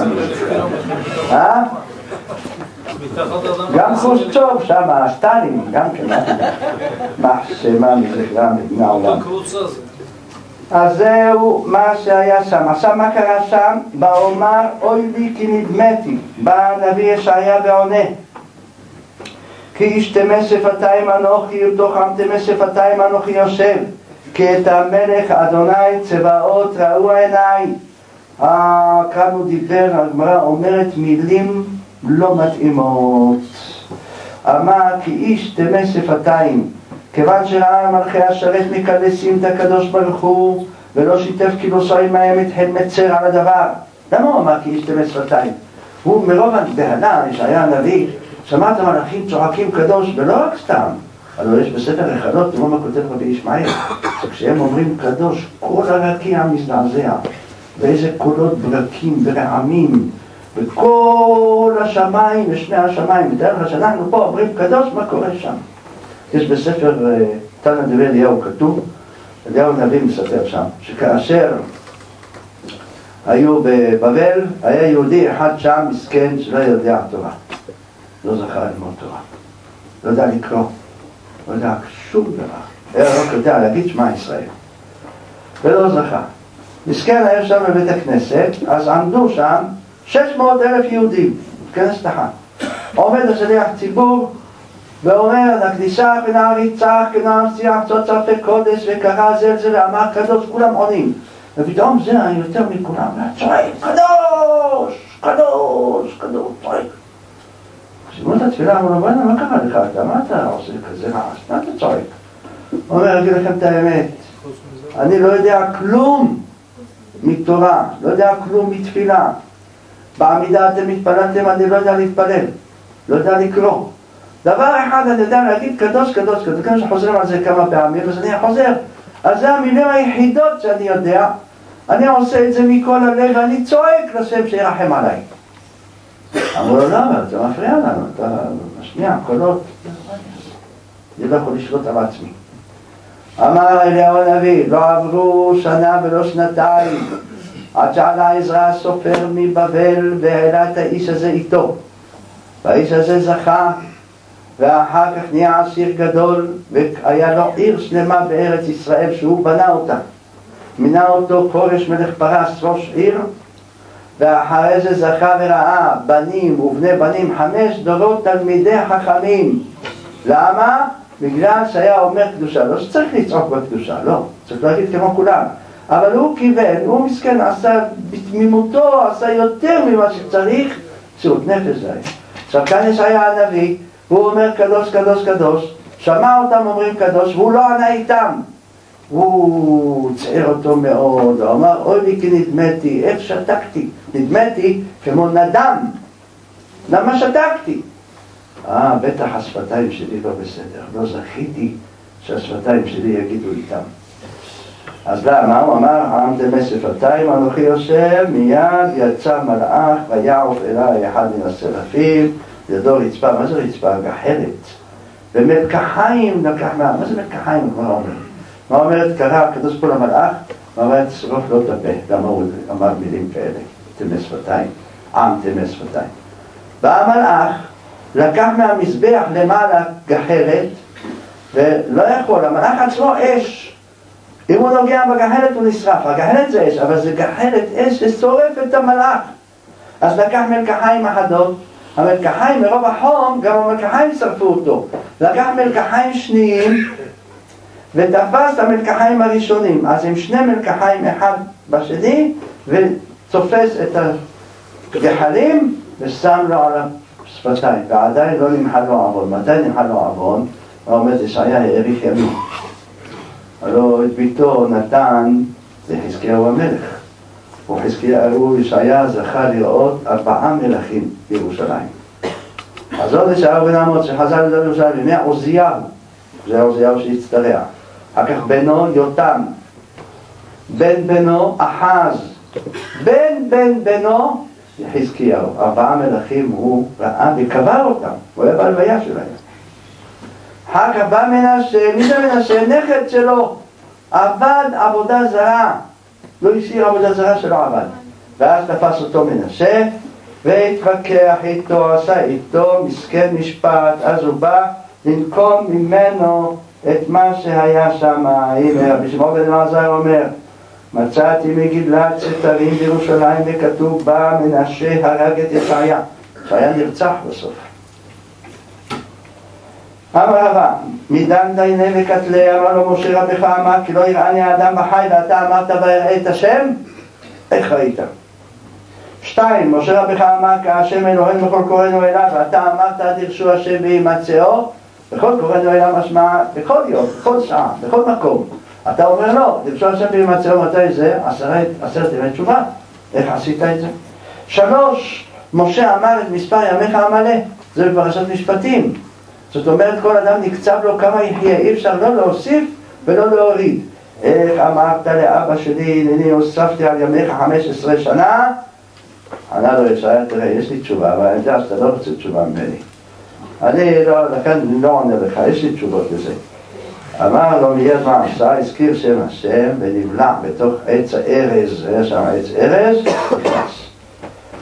גם חושצ'וב שם, הסטלין, גם כן, מחסמה מזכרה מדינה עולם. אז זהו מה שהיה שם. עכשיו מה קרה שם? באומר אוי לי כי נדמתי. בא הנביא ישעיה ועונה, כי ישתמש שפתיים אנוכי ובתוכם תמש שפתיים אנוכי יושב, כי את המלך אדוני צבאות ראו עיניי. כאן הוא דיבר, הגמרא אומרת מילים לא מתאימות. אמר כי איש תמש שפתיים, כיוון שראה מלכי השרת מקדשים את הקדוש ברוך הוא ולא שיתף כבושו עמהם התחיל מצר על הדבר. למה הוא אמר כי איש תמש שפתיים? הוא מרוב הבהלה, שהיה הנביא, שמע את המלאכים צועקים קדוש, ולא רק סתם. אבל יש בספר החלות, תראו מה כותב רבי ישמעאל, שכשהם אומרים קדוש, כל הרקיע מזדעזע, ואיזה קולות ברקים ורעמים, וכל השמיים ושני השמיים, מתאר לך שאנחנו פה אומרים קדוש, מה קורה שם? יש בספר תנא דבי אליהו כתוב, אליהו הנביא מספר שם, שכאשר היו בבבל, היה יהודי אחד שם מסכן שלא יודע תורה. לא זכה ללמוד תורה. לא יודע לקרוא, לא יודע שום דבר. היה רק יודע להגיד שמע ישראל. ולא זכה. מסכן היה שם בבית הכנסת, אז עמדו שם 600,000 יהודים, כנס תחת. עומד השליח ציבור ואומר, לקדישה ונערי צח, כנער שיח, צוצף וקודש, וקרא זלזל ואמר קדוש, כולם עונים. ופתאום זה יותר מכולם, צועק, קדוש, קדוש, קדוש, צועק. כשאומר את התפילה, אמרו לו, בוא'נה, מה קרה לך? מה אתה עושה כזה רעש? מה אתה צועק? הוא אומר, אגיד לכם את האמת, אני לא יודע כלום מתורה, לא יודע כלום מתפילה. בעמידה אתם מתפללתם, אני לא יודע להתפלל, לא יודע לקרוא. דבר אחד אני יודע להגיד קדוש, קדוש, קדוש, כמה שחוזרים על זה כמה פעמים, אז אני חוזר. אז זה המילים היחידות שאני יודע, אני עושה את זה מכל הלב, ואני צועק לשם שירחם עליי. אמרו לו, לא, אבל אתה מפריע לנו, אתה משמיע קולות. אני לא יכול לשלוט על עצמי. אמר אליהו הנביא, לא עברו שנה ולא שנתיים, עד שעלה עזרא הסופר מבבל והעלה את האיש הזה איתו. והאיש הזה זכה, ואחר כך נהיה עשיר גדול, והיה לו עיר שלמה בארץ ישראל שהוא בנה אותה. מינה אותו כורש מלך פרס ראש עיר, ואחרי זה זכה וראה בנים ובני בנים 5 דורות תלמידי חכמים. למה? בגלל שהיה אומר קדושה. לא שצריך לצעוק בקדושה, לא, צריך להגיד כמו כולם. אבל הוא כיוון, הוא מסכן, עשה בתמימותו, עשה יותר ממה שצריך, צירות נפש זה. עכשיו כאן יש היה הנביא, הוא אומר קדוש, קדוש, קדוש, שמע אותם אומרים קדוש, והוא לא ענה איתם. הוא צער אותו מאוד, הוא אמר, אוי לי כי נדמתי, איך שתקתי? נדמתי כמו נדם. למה שתקתי? בטח השפתיים שלי לא בסדר, לא זכיתי שהשפתיים שלי יגידו איתם. אז למה? הוא אמר, העם דמי שפתיים, אנוכי יושב, מיד יצא מלאך ויעוף אליי אחד מן הסרפים, ידו רצפה, מה זה רצפה? גחלת. ומלקחיים לקח מה זה מלקחיים? מה אומר? מה אומרת? קרא הקדוש פה למלאך, מה אומרת? שרוף לא תפה, למה הוא אמר מילים כאלה? תמי שפתיים, עם תמי שפתיים. בא המלאך, לקח מהמזבח למעלה גחלת, ולא יכול, המלאך עצמו אש. אם הוא נוגע בגחלת הוא נשרף, הגחלת זה אש, אבל זה גחלת אש ששורף את המלאך. אז לקח מלקחיים אחדות, המלקחיים מרוב החום, גם המלקחיים שרפו אותו. לקח מלקחיים שניים, ותפס את המלקחיים הראשונים. אז עם 2 מלקחיים אחד בשני, וצופס את הגחלים, ושם לו על השפתיים. ועדיין לא נמחל לו עוון. מתי נמחל לו עוון? הוא אומר, ישעיה האריך ימים. הלוא את ביתו נתן לחזקיהו המלך. וחזקיהו ישעיה זכה לראות 4 מלכים בירושלים. אז עוד ישעיהו בן אמוץ שחזר לירושלים בימי עוזיהו, זה עוזיהו שהצטרע. אחר כך בנו יותם, בן בנו אחז, בן בנו חזקיהו. 4 מלכים הוא ראה וקבר אותם, הוא היה בהלוויה שלהם. אחר כך בא מנשה, מי זה מנשה? נכד שלו, עבד עבודה זרה, לא השאיר עבודה זרה שלו עבד. ואז תפס אותו מנשה והתווכח איתו, עשה איתו מסכן משפט. אז הוא בא לנקום ממנו את מה שהיה שם. הנה רבי שמעון בן אלעזר אומר, מצאתי מגילת סתרים בירושלים וכתוב בה מנשה הרג את ישעיה. ישעיה נרצח בסוף. אמר רבא, מדן דייני וקטלי, אמר לו משה רבך אמר, כי לא יראני האדם בחי, ואתה אמרת ויראה את השם, איך ראית? 2, משה רבך אמר, כי השם אלוהינו בכל קוראנו אליו, ואתה אמרת דרשו השם וימצאו, בכל קוראנו אליו משמע, בכל יום, בכל שעה, בכל מקום. אתה אומר לא, דרשו השם וימצאו, מתי זה? 10 ימי תשובה. איך עשית את זה? 3, משה אמר את מספר ימיך המלא, זה בפרשת משפטים. זאת אומרת, כל אדם נקצב לו כמה יחיה, אי אפשר לא להוסיף ולא להוריד. איך אמרת לאבא שלי, הנני הוספתי על ימיך 15 שנה? ענה לו ישעיה, תראה, יש לי תשובה, אבל אני יודע שאתה לא רוצה תשובה ממני. אני לא, לכן אני לא עונה לך, יש לי תשובות לזה. אמר לו מיד מעשה, הזכיר שם השם, ונבלע בתוך עץ הארז, היה שם עץ ארז, נכנס.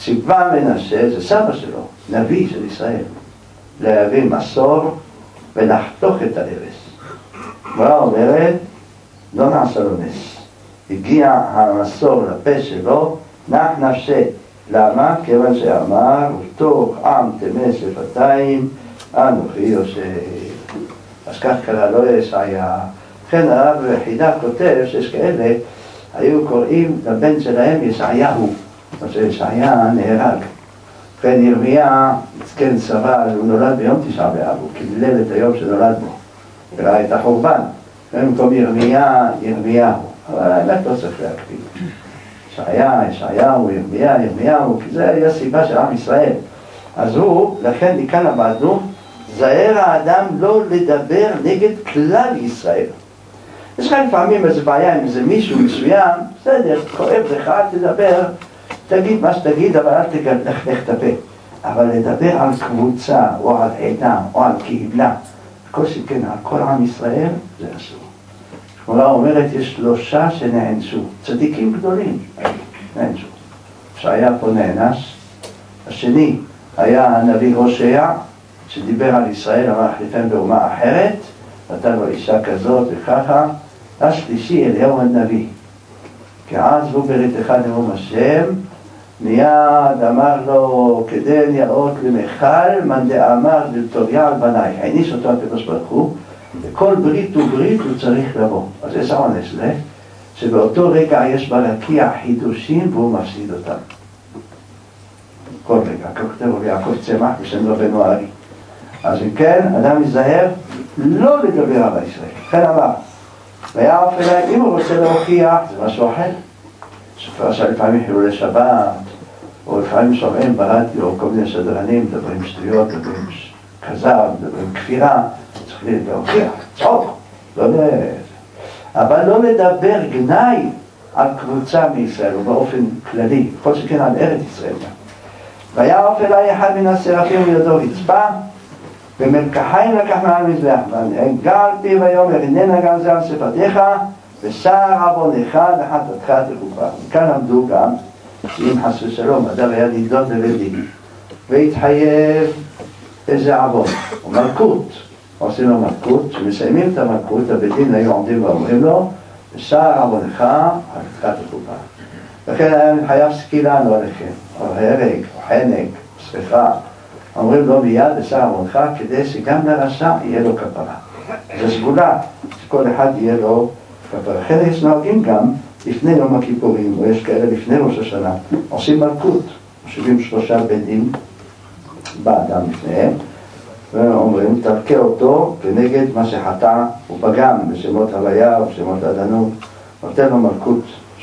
ציווה מנשה, זה סבא שלו, נביא של ישראל, להביא מסור ולחתוך את הארס. הגמרא אומרת, לא נעשה לו נס. הגיע המסור לפה שלו, נח נפשה. למה? כיוון שאמר, ותוך עם תמס שפתיים, אנוכי יושב. אז כך קרא לו ישעיה. לכן הרב חידה כותב שיש כאלה, היו קוראים לבן שלהם ישעיהו. זאת אומרת שישעיה נהרג. לכן ירמיה, מסכן סבל, הוא נולד ביום תשעה באב, הוא קילל את היום שנולד בו. וראה את החורבן. במקום ירמיה, ירמיהו. אבל האמת לא צריך להקפיד. ישעיהו, ירמיהו, כי זה היה סיבה של עם ישראל. אז הוא, לכן מכאן למדנו, זהר האדם לא לדבר נגד כלל ישראל. יש לך לפעמים איזו בעיה עם איזה מישהו מסוים, בסדר, כואב לך, תדבר, תגיד מה שתגיד, אבל אל תלכלך את הפה. אבל לדבר על קבוצה, או על עדה, או על קהילה, כל שכן, על כל עם ישראל, זה אסור. הגמרא אומרת, יש 3 שנענשו, צדיקים גדולים, נענשו. שהיה פה נענש. השני היה הנביא הושע, שדיבר על ישראל, אמר החליפם באומה אחרת, נתן לו אישה כזאת וככה. השלישי אליהו הנביא, כי אז הוא בריתך נאום השם, מיד אמר לו, כדי נראות למחל, מן דאמר דתוריה על בנייך, העניש אותו הקדוש ברוך הוא, וכל ברית וברית הוא צריך לבוא. אז יש העונש לב, שבאותו רגע יש ברקיע חידושים והוא מפסיד אותם. כל רגע, כך כותב רבי יעקב צמח בשם רבנו הארי. אז אם כן, אדם יזהר לא לדבר על ישראל. לכן אמר, ויעף אליי, אם הוא רוצה להוכיח, זה משהו אחר. שפרשה לפעמים חילולי שבת, או לפעמים שומעים ברדיו, כל מיני שדרנים, מדברים שטויות, מדברים כזב, מדברים כפירה, צריך להוכיח, צעוק, לא אבל לא לדבר גנאי על קבוצה מישראל, ובאופן כללי, כל שכן על ארץ ישראל. ויעף אליי אחד מן השרפים וידו רצפה, ומלקחיים לקח מעל מזבח, ונגע על פיו ויאמר, הננה גם זה על שפתיך, ושר עוונך וחטאתך תכופר. מכאן למדו גם, אם חס ושלום, אדם היה נידון בבית דין, והתחייב איזה עוון, או מלכות, עושים לו מלכות, כשמסיימים את המלכות, הבית דין היו עומדים ואומרים לו, ושר עוונך וחטאתך תכופר. לכן היה חייב סקילה לא עליכם, או הרג, או חנק, או שריפה. אומרים לו מיד ושר עוונך, כדי שגם לרשע יהיה לו כפרה. זו סגולה, שכל אחד יהיה לו כפרה. לכן יש נוהגים גם לפני יום הכיפורים, או יש כאלה לפני ראש השנה, עושים מלכות, 73 בית דין באדם לפניהם, ואומרים, תרקה אותו כנגד מה שחטא ופגם בשמות הוויה או בשמות עדנות, נותן לו מלכות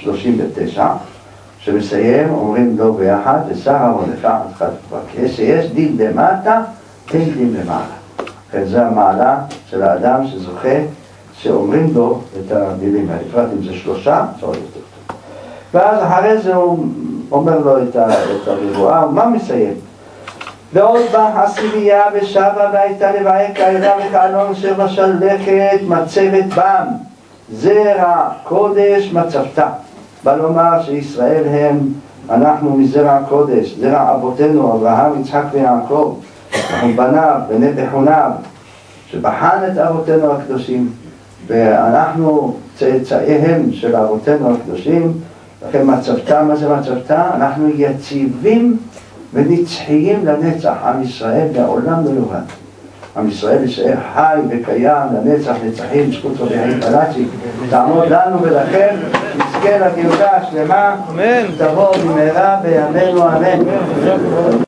39, שמסיים, אומרים לו ביחד, ושר עוונך חטאתך תכופר. כי שיש דין למטה, אין דין למעלה. כן, זה המעלה של האדם שזוכה, שאומרים לו את המילים האלה. בפרט אם זה 3, אפשר יותר טוב. ואז אחרי זה הוא אומר לו את הריבועה, ומה מסיים? ועוד בא עשירייה ושבה והייתה לבעיה כאלה וכאלון אשר בשלכת מצבת בם, זרע קודש מצבתה. בא לומר שישראל הם, אנחנו מזרע הקודש, זרע אבותינו, אברהם, יצחק ויעקב, אנחנו בניו, בני בחוניו, שבחן את אבותינו הקדושים, ואנחנו צאצאיהם של אבותינו הקדושים. לכן מצבתה, מה זה מצבתה? אנחנו יציבים ונצחיים לנצח. עם ישראל לעולם לא יאבד. עם ישראל יישאר חי וקיים לנצח נצחים. זכות רבי חיים פלאצ'י תעמוד לנו, ולכן נזכה לגאולה השלמה, תבוא במהרה בימינו אמן.